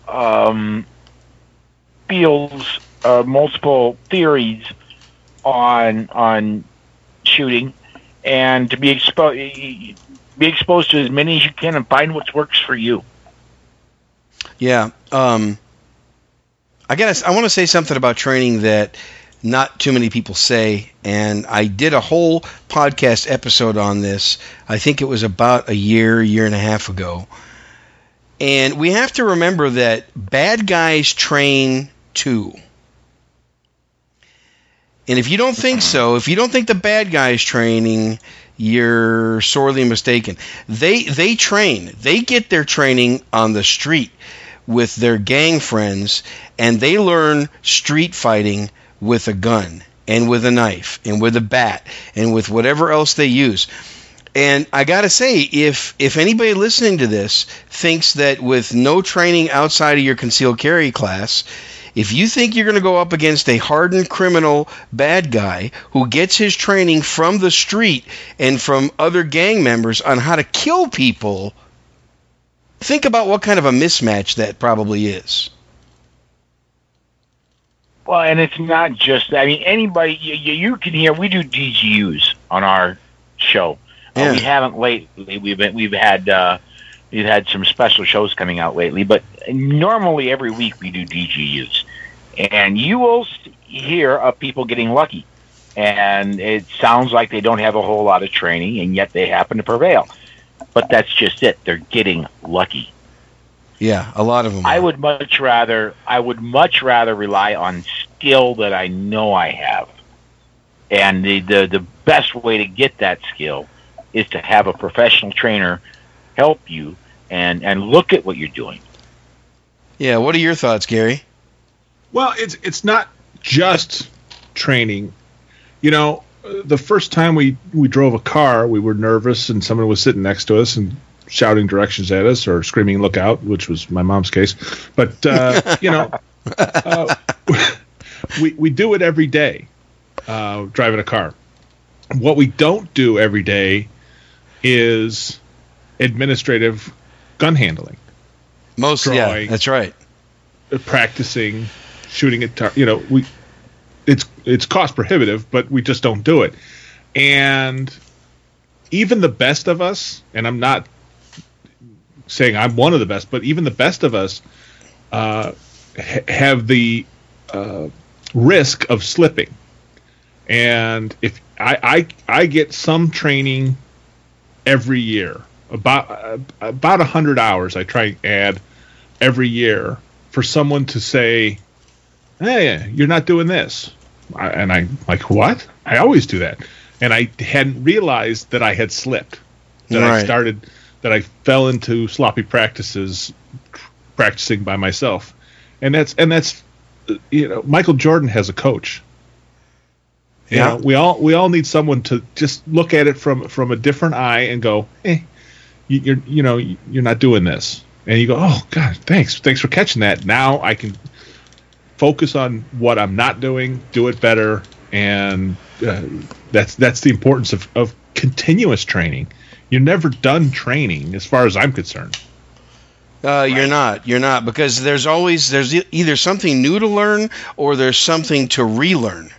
fields, multiple theories on shooting, and to be exposed to as many as you can and find what works for you. Yeah, I want to say something about training that not too many people say, and I did a whole podcast episode on this. I think it was about a year and a half ago. And we have to remember that bad guys train too. And if you don't think so, if you don't think the bad guys training, you're sorely mistaken. They train. They get their training on the street with their gang friends, and they learn street fighting with a gun and with a knife and with a bat and with whatever else they use. And I got to say, if anybody listening to this thinks that with no training outside of your concealed carry class, If you think you're going to go up against a hardened criminal bad guy who gets his training from the street and from other gang members on how to kill people, think about what kind of a mismatch that probably is. Well, and it's not just, I mean, anybody, you can hear, we do DGUs on our show. Yeah. We haven't lately. We've had some special shows coming out lately, but normally every week we do DGUs. And you will hear of people getting lucky. And it sounds like they don't have a whole lot of training, and yet they happen to prevail. But that's just it. They're getting lucky. Yeah, a lot of them. I would much rather rely on skill that I know I have. And the best way to get that skill is to have a professional trainer help you and look at what you're doing. Yeah, what are your thoughts, Gary? Well, it's not just training. You know, the first time we drove a car, we were nervous, and someone was sitting next to us and shouting directions at us or screaming "look out," which was my mom's case. But you know, we do it every day, driving a car. What we don't do every day is administrative gun handling. Yeah, that's right. Practicing shooting at it's cost prohibitive, but we just don't do it. And even the best of us, and I'm not saying I'm one of the best, but even the best of us have the risk of slipping. And if I get some training every year, about 100 hours I try and add every year for someone to say, "Hey, you're not doing this," and I'm like, "What? I always do that." And I hadn't realized that I had slipped. That I fell into sloppy practices, practicing by myself, and that's Michael Jordan has a coach. Yeah, we all need someone to just look at it from a different eye and go, "Hey, you're not doing this," and you go, "Oh God, thanks for catching that. Now I can focus on what I'm not doing, do it better," and that's the importance of continuous training. You're never done training, as far as I'm concerned. You're not, because there's either something new to learn or there's something to relearn.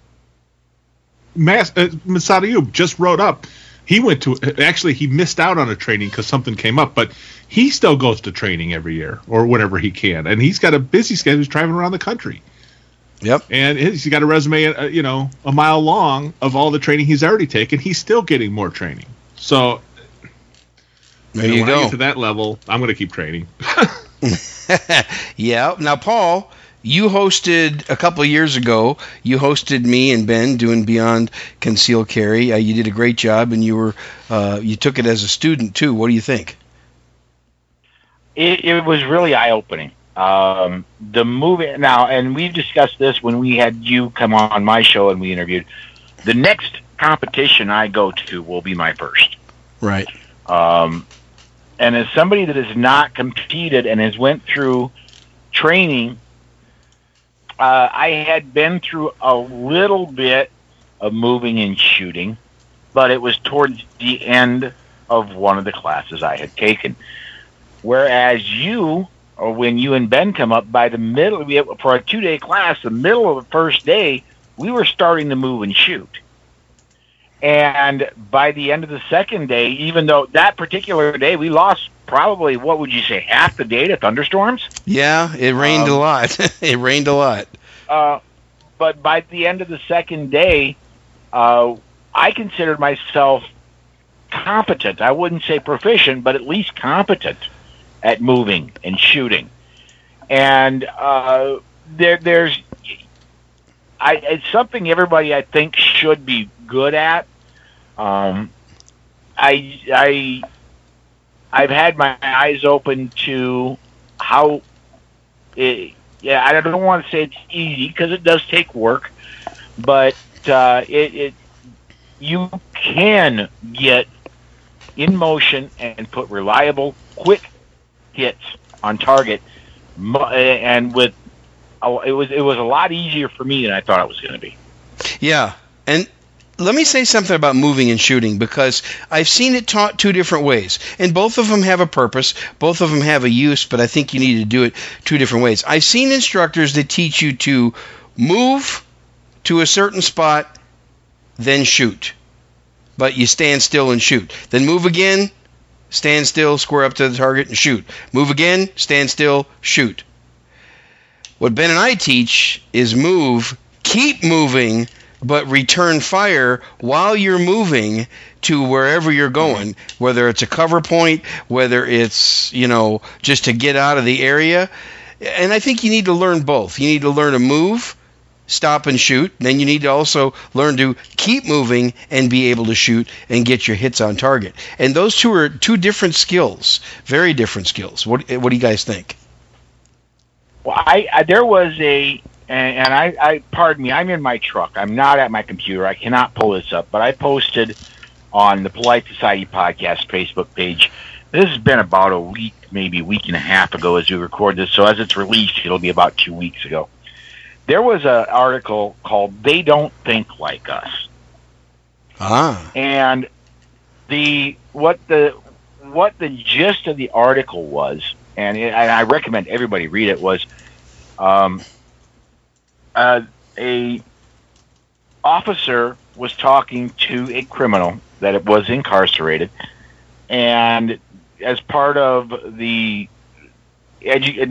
Masada just wrote up. He missed out on a training because something came up, but he still goes to training every year or whenever he can, and he's got a busy schedule. He's driving around the country. Yep. And he's got a resume, a mile long of all the training he's already taken. He's still getting more training. So there you when go. I get to that level, I'm going to keep training. Yeah. Now, Paul, you hosted a couple of years ago. You hosted me and Ben doing Beyond Concealed Carry. You did a great job, and you took it as a student too. What do you think? It was really eye-opening. The movie now, and we've discussed this when we had you come on my show and we interviewed. The next competition I go to will be my first. Right. And as somebody that has not competed and has went through training, I had been through a little bit of moving and shooting, but it was towards the end of one of the classes I had taken. Whereas when you and Ben come up, by the middle, for a 2-day class, the middle of the first day, we were starting to move and shoot. And by the end of the second day, even though that particular day we lost probably, what would you say, half the day to thunderstorms? Yeah, it rained a lot. It rained a lot. But by the end of the second day, I considered myself competent. I wouldn't say proficient, but at least competent at moving and shooting. And it's something everybody, I think, should be good at. I've had my eyes open to how I don't want to say it's easy because it does take work, but you can get in motion and put reliable, quick hits on target, and with it was a lot easier for me than I thought it was going to be. Yeah, and let me say something about moving and shooting, because I've seen it taught two different ways, and both of them have a purpose, both of them have a use, but I think you need to do it two different ways. I've seen instructors that teach you to move to a certain spot, then shoot, but you stand still and shoot. Then move again, stand still, square up to the target, and shoot. Move again, stand still, shoot. What Ben and I teach is move, keep moving, but return fire while you're moving to wherever you're going, whether it's a cover point, whether it's, just to get out of the area. And I think you need to learn both. You need to learn to move, stop and shoot. Then you need to also learn to keep moving and be able to shoot and get your hits on target. And those two are two different skills, very different skills. What do you guys think? Well, there was I pardon me, I'm in my truck. I'm not at my computer. I cannot pull this up, but I posted on the Polite Society Podcast Facebook page. This has been about a week, maybe a week and a half ago as we record this. So as it's released, it'll be about 2 weeks ago. There was an article called "They Don't Think Like Us," and what the gist of the article was, and I recommend everybody read it, was a officer was talking to a criminal that was incarcerated, and as part of the you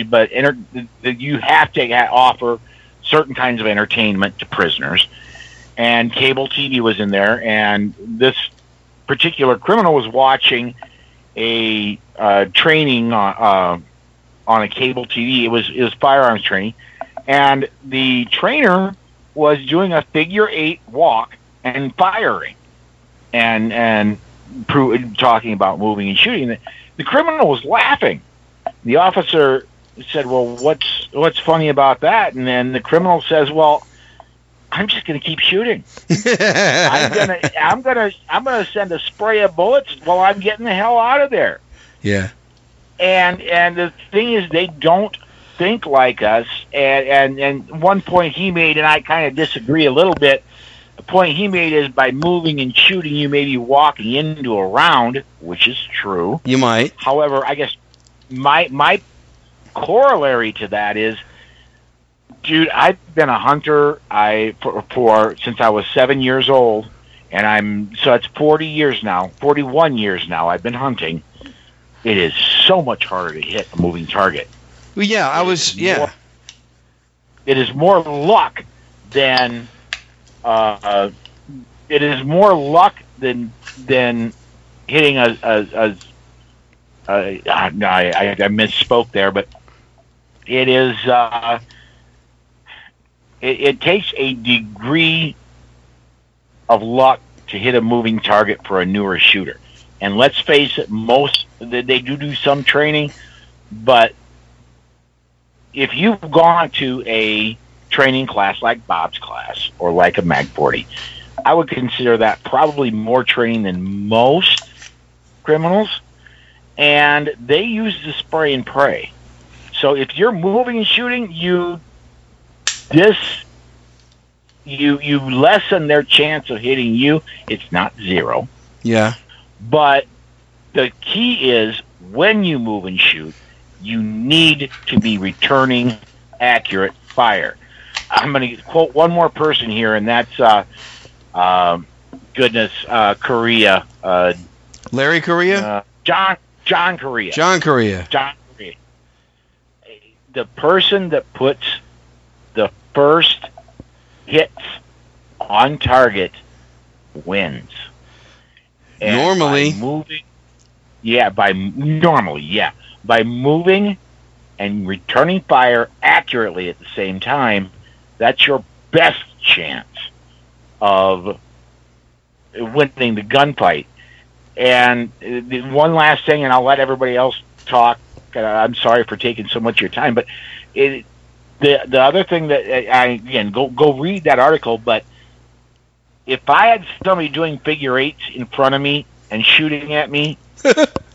have to offer certain kinds of entertainment to prisoners, and cable TV was in there, and this particular criminal was watching a training on a cable TV. It was firearms training, and the trainer was doing a figure 8 walk and firing, and talking about moving and shooting. The criminal was laughing. The officer said, "Well, what's funny about that?" And then the criminal says, "Well, I'm just going to keep shooting. I'm gonna send a spray of bullets while I'm getting the hell out of there." Yeah. And the thing is, they don't think like us. And one point he made, and I kind of disagree a little bit. The point he made is by moving and shooting, you may be walking into a round, which is true. You might. However, I guess my corollary to that is, dude, I've been a hunter for since I was 7 years old, and it's 41 years now I've been hunting. It is so much harder to hit a moving target. Well, yeah, it is more luck than hitting I misspoke there, but it is it takes a degree of luck to hit a moving target for a newer shooter. And let's face it, they do some training, but if you've gone to a training class like Bob's class or like a Mag 40, I would consider that probably more training than most criminals, and they use the spray and pray. So if you're moving and shooting, you lessen their chance of hitting you. It's not zero. Yeah. But the key is, when you move and shoot, you need to be returning accurate fire. I'm going to quote one more person here, and that's Correa. Larry Correa? John Correa. John Correa. John Correa. The person that puts the first hits on target wins. And normally. By moving and returning fire accurately at the same time, that's your best chance of winning the gunfight. And one last thing, and I'll let everybody else talk. I'm sorry for taking so much of your time, but the other thing that go read that article. But if I had somebody doing figure 8s in front of me and shooting at me,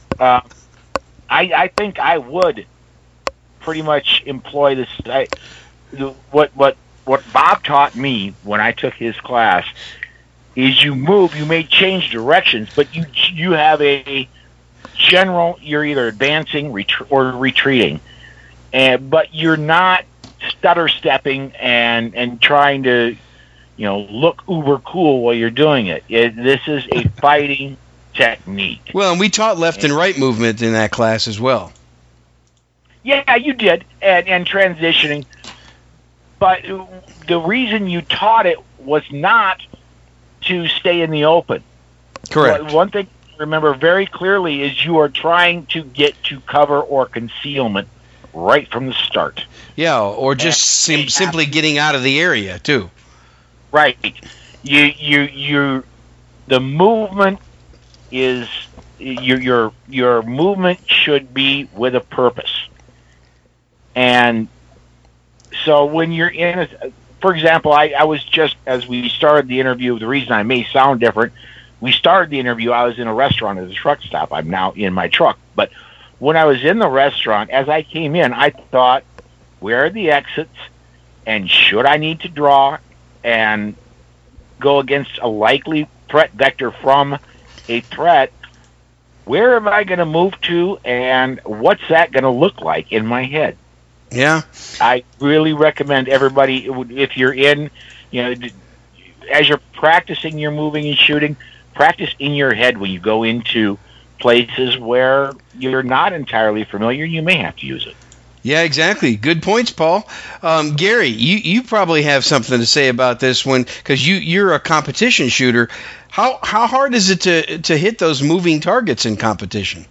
I think I would pretty much employ this. what Bob taught me when I took his class is you may change directions, but you have a general, you're either advancing or retreating, but you're not stutter stepping and trying to, look uber cool while you're doing it. This is a fighting technique. Well, and we taught left and right movement in that class as well. Yeah, you did, and transitioning. But the reason you taught it was not to stay in the open. Correct. One thing to remember very clearly is you are trying to get to cover or concealment right from the start. Yeah, or just simply getting out of the area too. Right. The movement is your movement should be with a purpose. And so when you're for example, I was just, as we started the interview, the reason I may sound different, we started the interview, I was in a restaurant at a truck stop. I'm now in my truck. But when I was in the restaurant, as I came in, I thought, where are the exits? And should I need to draw and go against a likely threat vector from a threat, where am I going to move to, and what's that going to look like in my head? Yeah. I really recommend everybody, if you're in, as you're practicing your moving and shooting, practice in your head when you go into places where you're not entirely familiar. You may have to use it. Yeah, exactly. Good points, Paul. Gary, you probably have something to say about this one, because you're a competition shooter. How hard is it to hit those moving targets in competition?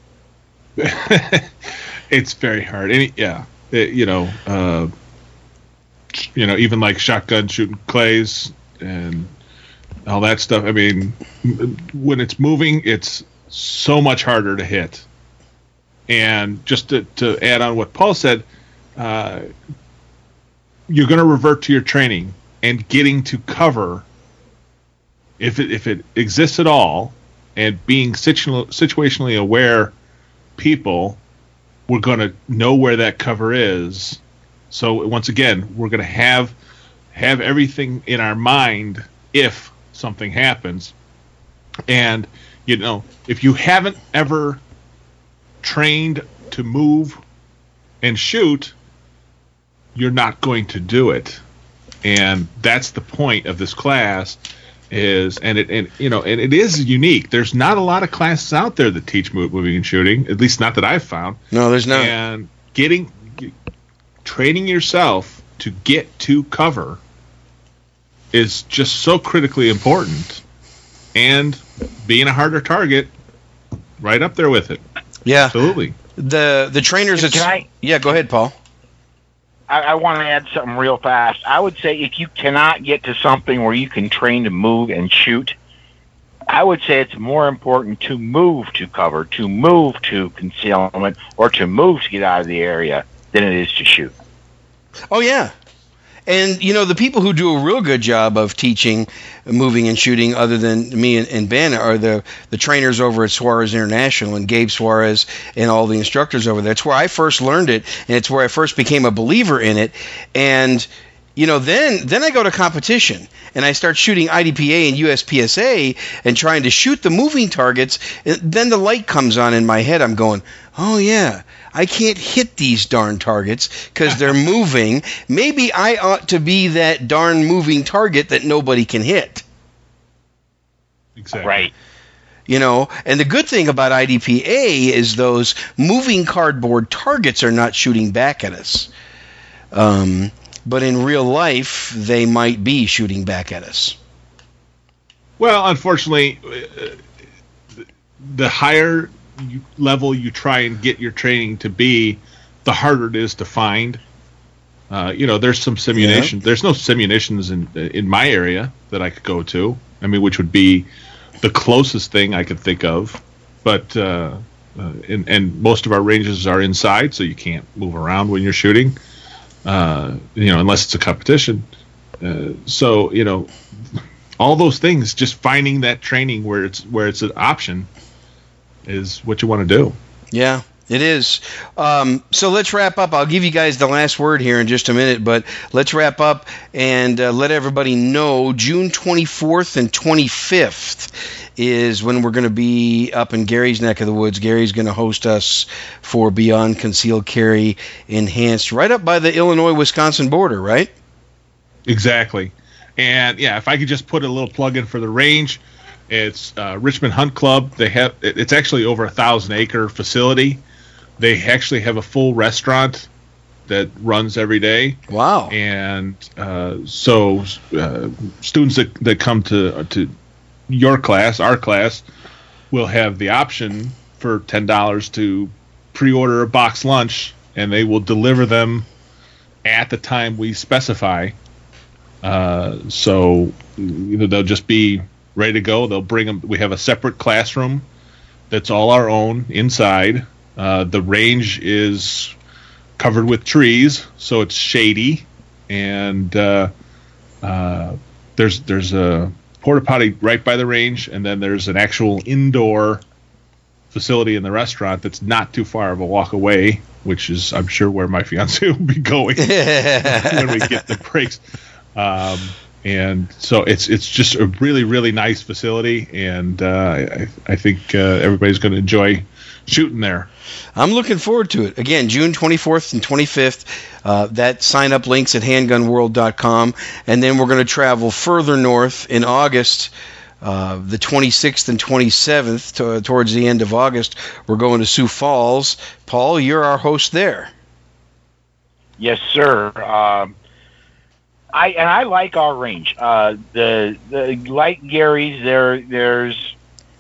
It's very hard. Even like shotgun shooting clays and all that stuff. I mean, when it's moving, it's so much harder to hit. And just to add on what Paul said, you're going to revert to your training and getting to cover, if it exists at all, and being situationally aware people, we're going to know where that cover is. So once again, we're going to have everything in our mind if something happens. And, if you haven't ever trained to move and shoot, you're not going to do it. And that's the point of this class and it is unique. There's not a lot of classes out there that teach moving and shooting, at least not that I've found. No, there's not. And training yourself to get to cover is just so critically important, and being a harder target, right up there with it. Yeah, absolutely. The trainers. Yeah, go ahead, Paul. I want to add something real fast. I would say if you cannot get to something where you can train to move and shoot, I would say it's more important to move to cover, to move to concealment, or to move to get out of the area than it is to shoot. Oh, yeah. And, the people who do a real good job of teaching moving and shooting, other than me and Ben, are the trainers over at Suarez International and Gabe Suarez and all the instructors over there. It's where I first learned it, and it's where I first became a believer in it. And, then I go to competition, and I start shooting IDPA and USPSA and trying to shoot the moving targets. And then the light comes on in my head. I'm going, oh, yeah. I can't hit these darn targets because they're moving. Maybe I ought to be that darn moving target that nobody can hit. Exactly. Right. And the good thing about IDPA is those moving cardboard targets are not shooting back at us. But in real life, they might be shooting back at us. Well, unfortunately, the higher level you try and get your training to be, the harder it is to find. There's some simunition. Yeah. There's no simunitions in my area that I could go to. I mean, which would be the closest thing I could think of. But and most of our ranges are inside, so you can't move around when you're shooting. Unless it's a competition. So all those things, just finding that training where it's an option is what you want to do. Yeah. It is. So let's wrap up. I'll give you guys the last word here in just a minute, but let's wrap up and let everybody know June 24th and 25th is when we're going to be up in Gary's neck of the woods. Gary's going to host us for Beyond Concealed Carry Enhanced, right up by the Illinois-Wisconsin border, right? Exactly. And, yeah, if I could just put a little plug in for the range, it's Richmond Hunt Club. It's actually over 1,000-acre facility. They actually have a full restaurant that runs every day. Wow! And so students that come to your class, our class, will have the option for $10 to pre-order a box lunch, and they will deliver them at the time we specify. So they'll just be ready to go. They'll bring them. We have a separate classroom that's all our own inside. The range is covered with trees, so it's shady, and there's a porta potty right by the range, and then there's an actual indoor facility in the restaurant that's not too far of a walk away, which is, I'm sure, where my fiance will be going when we get the breaks. And so it's just a really, really nice facility, and I think everybody's going to enjoy shooting there. I'm looking forward to it. Again, June 24th and 25th. That sign-up link's at handgunworld.com. And then we're going to travel further north in August, the 26th and 27th, towards the end of August. We're going to Sioux Falls. Paul, you're our host there. Yes, sir. I like our range. The like Gary's, there's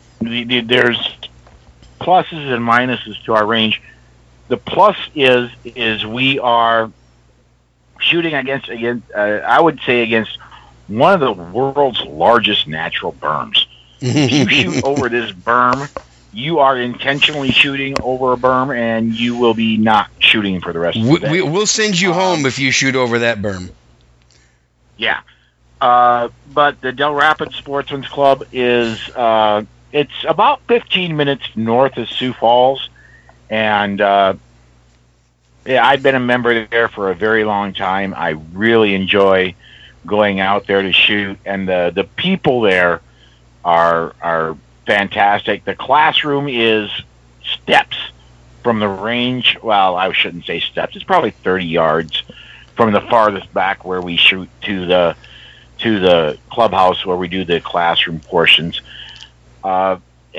pluses and minuses to our range. The plus is we are shooting against I would say against one of the world's largest natural berms. If you shoot over this berm, you are intentionally shooting over a berm, and you will be not shooting for the rest of the day. We'll send you home if you shoot over that berm. Yeah. But the Del Rapids Sportsman's Club is it's about 15 minutes north of Sioux Falls, and yeah, I've been a member there for a very long time. I really enjoy going out there to shoot, and the people there are fantastic. The classroom is steps from the range. Well, I shouldn't say steps. It's probably 30 yards from the farthest back where we shoot to the clubhouse where we do the classroom portions. Yeah,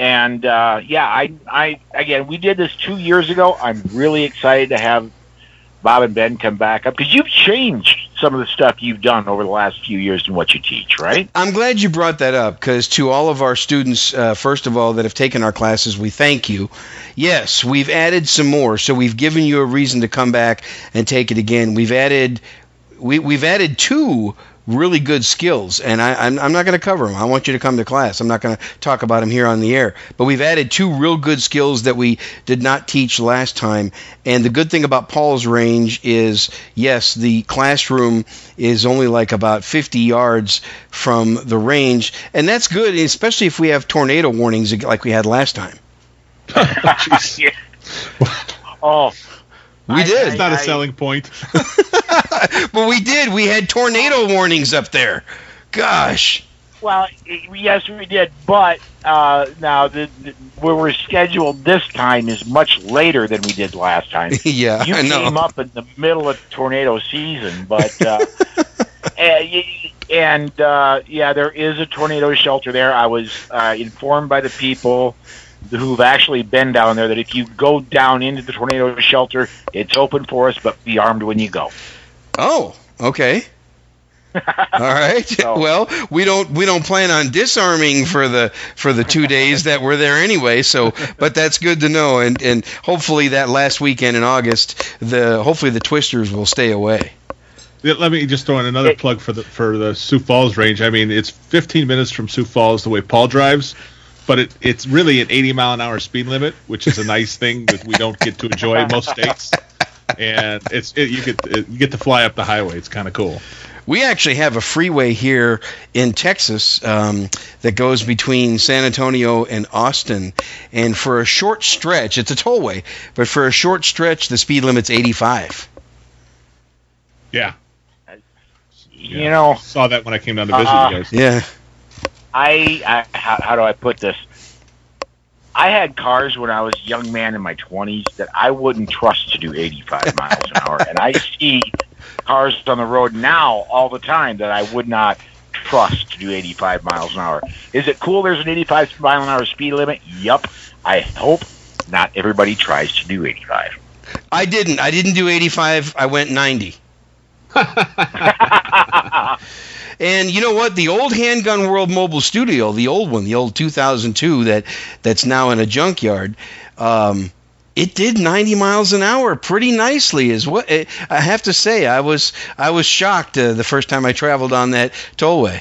I again, we did this 2 years ago. I'm really excited to have Bob and Ben come back up, because you've changed some of the stuff you've done over the last few years in what you teach, right? I'm glad you brought that up, because to all of our students, first of all, that have taken our classes, we thank you. Yes, we've added some more, so we've given you a reason to come back and take it again. We've added two really good skills, and I'm not going to cover them. I want you to come to class. I'm not going to talk about them here on the air. But we've added two real good skills that we did not teach last time. And the good thing about Paul's range is, yes, the classroom is only like about 50 yards from the range. And that's good, especially if we have tornado warnings like we had last time. Yeah. Oh, we did. It's not a selling point. But we did. We had tornado warnings up there. Gosh. Well, yes, we did. But now where we're scheduled this time is much later than we did last time. Yeah, you I know. came up in the middle of tornado season, but yeah, there is a tornado shelter there. I was informed by the people who've actually been down there that if you go down into the tornado shelter, it's open for us, but be armed when you go. Oh, okay. All right. So, well, we don't plan on disarming for the 2 days that we're there anyway. So, but that's good to know. And hopefully that last weekend in August, hopefully the Twisters will stay away. Let me just throw in another plug for the Sioux Falls range. I mean, it's 15 minutes from Sioux Falls the way Paul drives, but it's really an 80-mile-an-hour speed limit, which is a nice thing that we don't get to enjoy in most states. And you get to fly up the highway. It's kind of cool. We actually have a freeway here in Texas that goes between San Antonio and Austin. And for a short stretch, it's a tollway, but for a short stretch, the speed limit's 85. Yeah. You know, saw that when I came down to visit you guys. Yeah. I how do I put this? I had cars when I was a young man in my 20s that I wouldn't trust to do 85 miles an hour. And I see cars on the road now all the time that I would not trust to do 85 miles an hour. Is it cool there's an 85 mile an hour speed limit? Yup. I hope not everybody tries to do 85. I didn't do 85. I went 90. And you know what? The old Handgun World Mobile Studio, the old one, the old 2002 that's now in a junkyard, it did 90 miles an hour pretty nicely. Is what I have to say. I was shocked the first time I traveled on that tollway.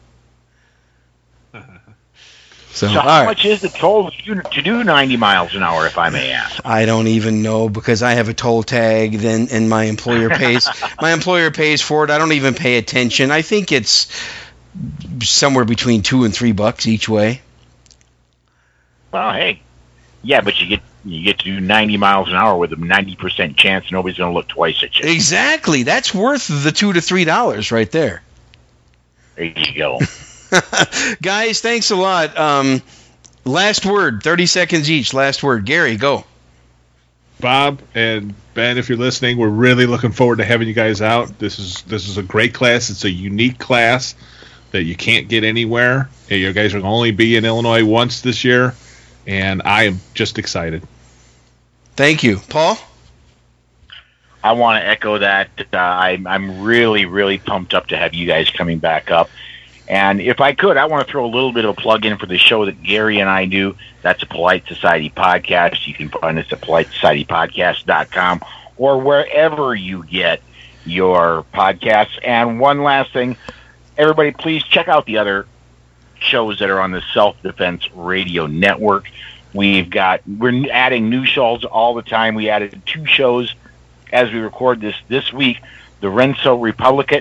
So how much is the toll to do 90 miles an hour, if I may ask? I don't even know because I have a toll tag, and my employer pays. My employer pays for it. I don't even pay attention. I think it's somewhere between $2 and $3 each way. Well, hey, yeah, but you get to do 90 miles an hour with a 90% chance nobody's going to look twice at you. Exactly. That's worth the $2 to $3 right there. There you go. Guys, thanks a lot. Last word, 30 seconds each. Last word. Gary, go. Bob and Ben, if you're listening, we're really looking forward to having you guys out. This is a great class. It's a unique class that you can't get anywhere. You guys are going to only be in Illinois once this year, and I am just excited. Thank you. Paul? I want to echo that. I'm really, really pumped up to have you guys coming back up. And if I could, I want to throw a little bit of a plug in for the show that Gary and I do. That's a Polite Society podcast. You can find us at politesocietypodcast.com or wherever you get your podcasts. And one last thing, everybody, please check out the other shows that are on the Self-Defense Radio Network. We're adding new shows all the time. We added 2 shows as we record this week, the Renso Republic,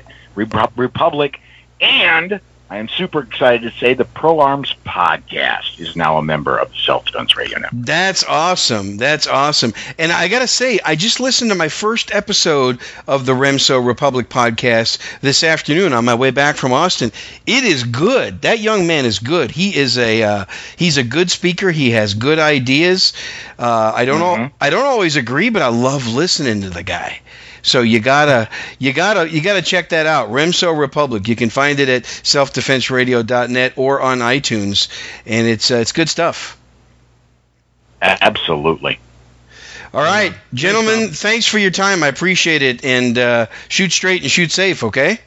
and I am super excited to say the Pro Arms Podcast is now a member of the Self-Defense Radio Network. That's awesome. That's awesome. And I got to say, I just listened to my first episode of the Remso Republic Podcast this afternoon on my way back from Austin. It is good. That young man is good. He's a good speaker. He has good ideas. I don't always agree, but I love listening to the guy. So you gotta check that out. Remso Republic. You can find it at selfdefenseradio.net or on iTunes, and it's good stuff. Absolutely. All right, gentlemen. Thanks for your time. I appreciate it. And shoot straight and shoot safe. Okay.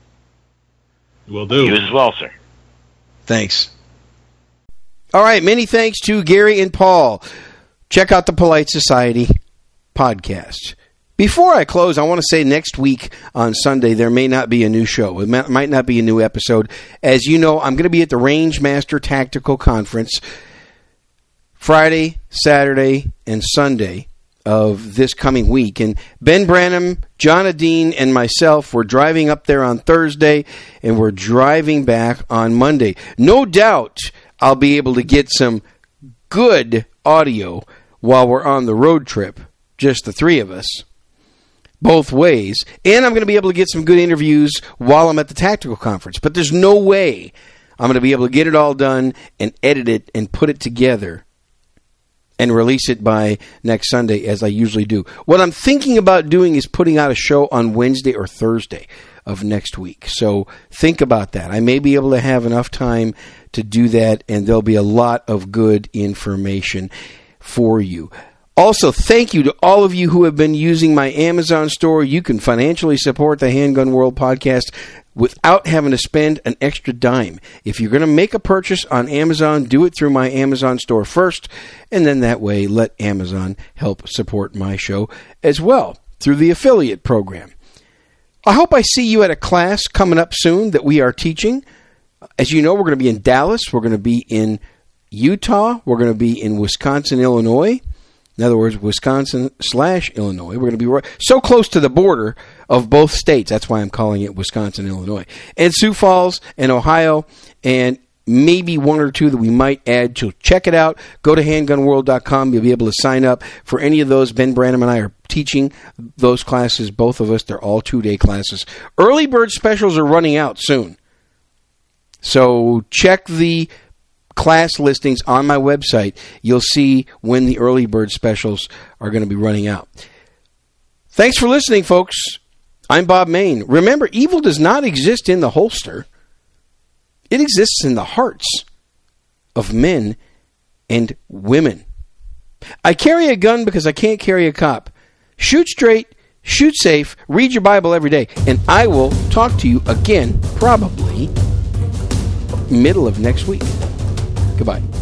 Will do. You as well, sir. Thanks. All right. Many thanks to Gary and Paul. Check out the Polite Society podcast. Before I close, I want to say next week on Sunday, there may not be a new show. It might not be a new episode. As you know, I'm going to be at the Rangemaster Tactical Conference Friday, Saturday, and Sunday of this coming week. And Ben Branham, John Adine, and myself, we're driving up there on Thursday, and we're driving back on Monday. No doubt I'll be able to get some good audio while we're on the road trip, just the 3 of us. Both ways, and I'm going to be able to get some good interviews while I'm at the tactical conference. But there's no way I'm going to be able to get it all done and edit it and put it together and release it by next Sunday as I usually do. What I'm thinking about doing is putting out a show on Wednesday or Thursday of next week. So think about that. I may be able to have enough time to do that, and there'll be a lot of good information for you. Also, thank you to all of you who have been using my Amazon store. You can financially support the Handgun World podcast without having to spend an extra dime. If you're going to make a purchase on Amazon, do it through my Amazon store first, and then that way let Amazon help support my show as well through the affiliate program. I hope I see you at a class coming up soon that we are teaching. As you know, we're going to be in Dallas. We're going to be in Utah. We're going to be in Wisconsin, Illinois. In other words, Wisconsin/Illinois. We're going to be so close to the border of both states. That's why I'm calling it Wisconsin, Illinois. And Sioux Falls and Ohio, and maybe one or two that we might add. So check it out. Go to handgunworld.com. You'll be able to sign up for any of those. Ben Branham and I are teaching those classes, both of us. They're all 2-day classes. Early bird specials are running out soon. So check the class listings on my website. You'll see when the early bird specials are going to be running out. Thanks for listening, folks. I'm Bob Mayne. Remember, evil does not exist in the holster. It exists in the hearts of men and women. I carry a gun because I can't carry a cop. Shoot straight, shoot safe, read your Bible every day, and I will talk to you again probably middle of next week. Goodbye.